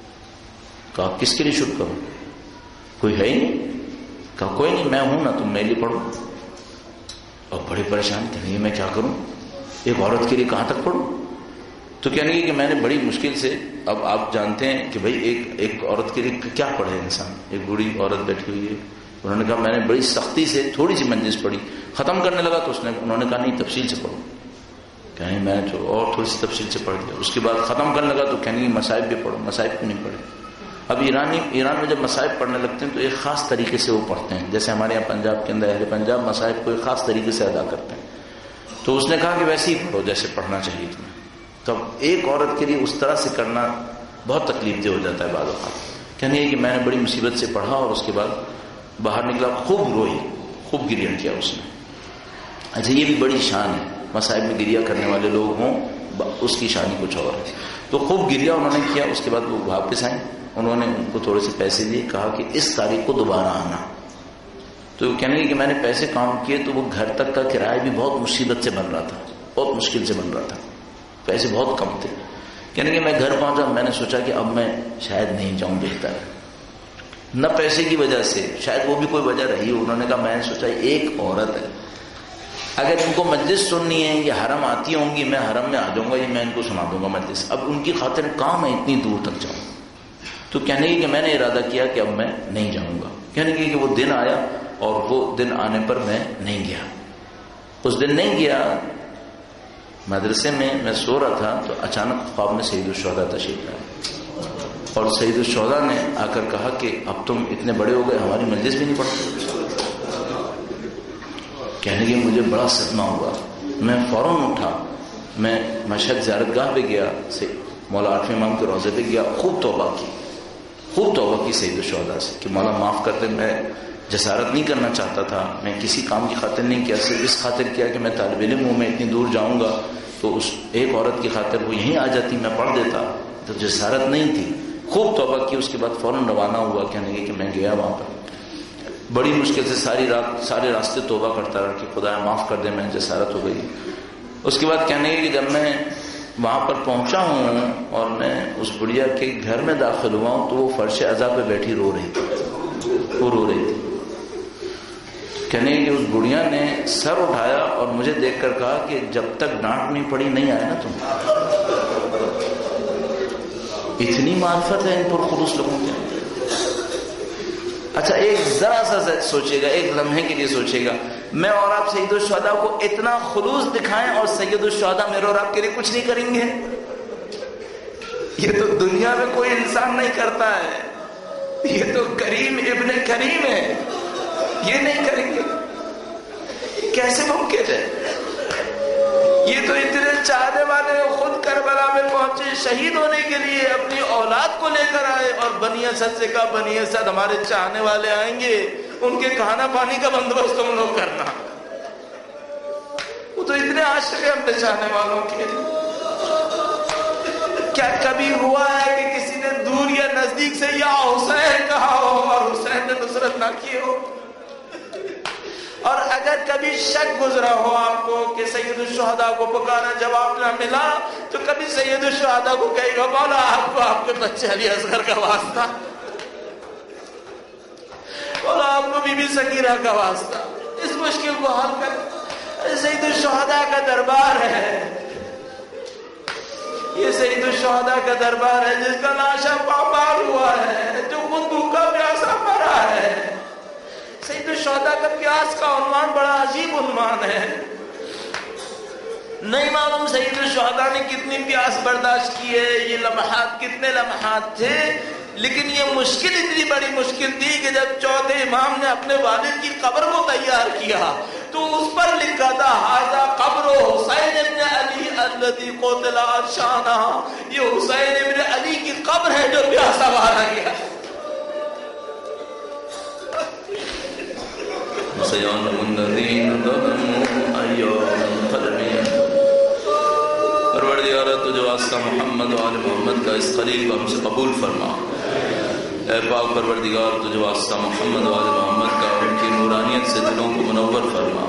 کہا کس کے لیے شروع کروں؟ کوئی ہے ہی نہیں. کہا کوئی نہیں، میں ہوں نا، تم میرے لیے پڑھو. اور بڑے پریشان، کہنے کہ میں کیا کروں، ایک عورت کے لیے کہاں تک پڑھوں؟ تو کہنے کہ میں نے بڑی مشکل سے، اب آپ جانتے ہیں کہ بھائی ایک ایک عورت کے لیے کیا پڑھے انسان، ایک بوڑھی عورت بیٹھی ہوئی ہے. انہوں نے کہا میں نے بڑی سختی سے تھوڑی سی مجلس پڑھی. ختم کرنے لگا تو اس نے انہوں نے کہا نہیں تفصیل سے پڑھو. کہیں میں نے اور تھوڑی سی تفصیل سے پڑھ دیا. اس کے بعد ختم کرنے لگا تو کہیں مصائب بھی پڑھو. مصائب کیوں نہیں پڑھے؟ اب ایرانی ایران میں جب مصائب پڑھنے لگتے ہیں تو ایک خاص طریقے سے وہ پڑھتے ہیں، جیسے ہمارے یہاں پنجاب کے اندر اہل پنجاب مصائب کو ایک خاص طریقے سے ادا کرتے ہیں. تو اس نے کہا کہ ویسے ہی پڑھو جیسے پڑھنا چاہیے تمہیں. تو ایک عورت کے لیے اس طرح سے کرنا بہت تکلیف دہ ہو جاتا ہے بعض اوقات. کہنے کہ میں نے بڑی مصیبت سے پڑھا اور اس کے بعد باہر نکلا، خوب روئی، خوب گریہ کیا اس نے. اچھا یہ بھی بڑی شان ہے، مصائب میں گریہ کرنے والے لوگ ہوں، اس کی شان ہی کچھ اور ہے. تو خوب گریہ انہوں نے کیا. اس کے بعد وہ واپس آئیں، انہوں نے ان کو تھوڑے سے پیسے دیے، کہا کہ اس تاریخ کو دوبارہ آنا. تو کہنے لگے کہ میں نے پیسے کام کیے تو وہ گھر تک کا کرایہ بھی بہت مصیبت سے بن رہا تھا، بہت مشکل سے بن رہا تھا، پیسے بہت کم تھے. کہنے کہ میں گھر پہنچا، میں نے سوچا کہ اب میں شاید نہیں جاؤں، بہتر ہے. نہ پیسے کی وجہ سے، شاید وہ بھی کوئی وجہ رہی ہو. انہوں نے کہا میں نے سوچا ایک عورت ہے، اگر ان کو مجلس سننی ہے، یہ حرم آتی ہوں گی، میں حرم میں آ جاؤں گا، یہ میں ان کو سنا دوں گا مجلس. اب ان کی خاطر کام ہے اتنی دور تک جاؤں. تو کہنے کی کہ میں نے ارادہ کیا کہ اب میں نہیں جاؤں گا. کہنے کی کہ وہ دن آیا اور وہ دن آنے پر میں نہیں گیا. اس دن نہیں گیا. مدرسے میں میں سو رہا تھا تو اچانک خواب میں سید الشہداء تشریف لائے اور سید الشہداء نے آ کر کہا کہ اب تم اتنے بڑے ہو گئے، ہماری مجلس بھی نہیں پڑھتے. کہنے کی مجھے بڑا صدمہ ہوا. میں فوراً اٹھا، میں مشہد زیارت گاہ پہ گیا، مولا آٹھویں امام کے روضے پہ گیا، خوب توبہ کی، خوب توبہ کی سید الشہداء سے کہ مولا معاف کر دے، میں جسارت نہیں کرنا چاہتا تھا، میں کسی کام کی خاطر نہیں کیا، صرف اس خاطر کیا کہ میں طالب علم ہوں، میں اتنی دور جاؤں گا تو اس ایک عورت کی خاطر وہ یہیں آ جاتی، میں پڑھ دیتا، تو جسارت نہیں تھی. خوب توبہ کی. اس کے بعد فوراً روانہ ہوا. کہنے لگے کہ میں گیا وہاں پر، بڑی مشکل سے ساری رات سارے راستے توبہ کرتا رہا کہ خدا معاف کر دے، میں جسارت ہو گئی. اس کے بعد کہنے لگے کہ جب میں وہاں پر پہنچا ہوں اور میں اس بڑھیا کے گھر میں داخل ہوا ہوں تو وہ فرش عزا پہ بیٹھی رو رہی تھی، وہ رو رہی تھی. کہنے کہ اس بڑھیا نے سر اٹھایا اور مجھے دیکھ کر کہا کہ جب تک ڈانٹ نہیں پڑی نہیں آئے نا تم. اتنی معرفت ہے ان پر خلوص لوگوں کے اندر. اچھا ایک ذرا سا سوچے گا، ایک لمحے کے لیے سوچے گا، میں اور آپ سید الشہداء کو اتنا خلوص دکھائیں اور سید الشہداء میرے اور آپ کے لیے کچھ نہیں کریں گے؟ یہ تو دنیا میں کوئی انسان نہیں کرتا ہے، یہ تو کریم ابن کریم ہے، یہ نہیں کریں گے. کیسے ممکن ہے؟ یہ تو اتنے چاہنے والے خود کربلا میں پہنچے شہید ہونے کے لیے، اپنی اولاد کو لے کر آئے اور بنی اسد سے کہا بنی اسد ہمارے چاہنے والے آئیں گے، ان کے کھانا پانی کا بندوبست تم لوگ کرنا. وہ تو اتنے عاشق ہیں اپنے چاہنے والوں کے. کیا کبھی ہوا ہے کہ کسی نے دور یا نزدیک سے یا حسین کہا ہو اور حسین نے نصرت نہ کی ہو؟ اور اگر کبھی شک گزرا ہو آپ کو کہ سید الشہداء کو پکارا جواب نہ ملا تو کبھی سید الشہداء کو کہے گا مولا آپ کو آپ کے بچے علی اصغر کا واسطہ، مولا آپ کو بی بی سکینہ کا واسطہ، اس مشکل کو حل کر. سید الشہداء کا دربار ہے، یہ سید الشہداء کا دربار ہے جس کا لاشا پامال ہوا ہے، جو خود بھوکا پیاسا مرا ہے. سید الشہداء کا پیاس کا عنوان بڑا عجیب عنوان ہے. نہیں معلوم سید الشہداء نے کتنی پیاس برداشت کی ہے، یہ لمحات کتنے لمحات تھے، لیکن یہ مشکل اتنی بڑی مشکل تھی کہ جب چوتھے امام نے اپنے والد کی قبر کو تیار کیا تو اس پر لکھا تھا ھذا قبر حسین ابن علی الذی قتل عطشانا، یہ حسین ابن علی کی قبر ہے جو پیاسا مارا گیا۔ سيعلم الذين ظلموا أي منقلب ينقلبون۔ پروردگارہ تجھے واسطہ محمد و آل محمد کا اس خلیل کو ہم سے قبول فرما۔ اے پاک پروردگار تجھے واسطہ محمد و آل محمد کا ان کی نورانیت سے دلوں کو منور فرما،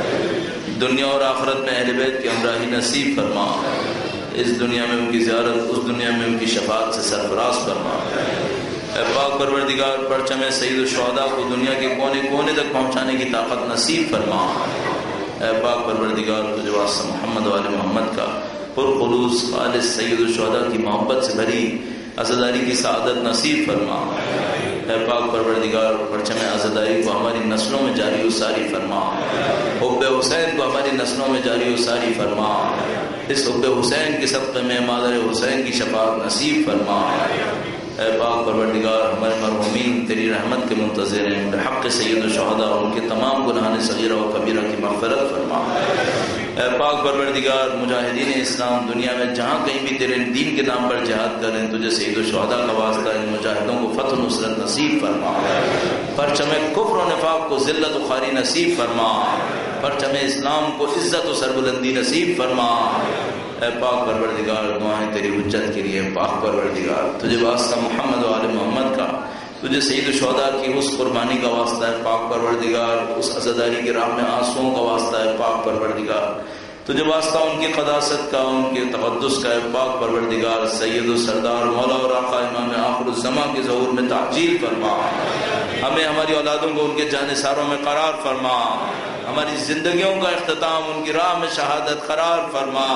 دنیا اور آخرت میں اہل بیت کی ہمراہی نصیب فرما، اس دنیا میں ان کی زیارت، اس دنیا میں ان کی شفاعت سے سرفراز فرما۔ اے پاک پروردگار پرچم سید الشہداء کو دنیا کے کونے کونے تک پہنچانے کی طاقت نصیب فرما۔ اے پاک پروردگار تجھے واسطہ محمد و آل محمد کا پرخلوص خالص سید الشہداء کی محبت سے بھری عزاداری کی سعادت نصیب فرما۔ اے پاک پروردگار پرچم عزاداری کو ہماری نسلوں میں جاری و ساری فرما، حب حسین کو ہماری نسلوں میں جاری و ساری فرما، اس حب حسین کے صدقے میں مادر حسین کی شفاعت نصیب فرما۔ اے پاک پروردگار ہمارے مرحومین تیری رحمت کے منتظر ہیں، بحق سید الشہداء اور ان کے تمام گناہان صغیرہ و کبیرہ کی مغفرت فرما۔ اے پاک پروردگار مجاہدین اسلام دنیا میں جہاں کہیں بھی تیرے دین کے نام پر جہاد کر رہے ہیں، تجھے سید الشہداء کا واسطہ ان مجاہدوں کو فتح و نصرت نصیب فرما، پرچم کفر و نفاق کو ذلت و خواری نصیب فرما، پرچم اسلام کو عزت و سربلندی نصیب فرما۔ اے پاک پروردگار دعائیں تیری حجت کے لیے، پاک پروردگار تجھے واسطہ محمد و آل محمد کا، تجھے سید الشہداء کی اس قربانی کا واسطہ ہے پاک پروردگار، اس عزاداری کی راہ میں آنسوؤں کا واسطہ ہے پاک پروردگار، تجھے واسطہ ان کی قداست کا، ان کے تقدس کا ہے پاک پروردگار۔ سید و سردار مولا اور آقا امام آخر الزماں کے ظہور میں تعجیل فرما، ہمیں ہماری اولادوں کو ان کے جانثاروں میں قرار فرما، ہماری زندگیوں کا اختتام ان کی راہ میں شہادت قرار فرما۔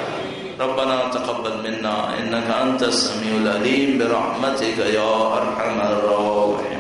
ربنا تقبل منا انك انت السميع العليم برحمتك يا ارحم الراحمين۔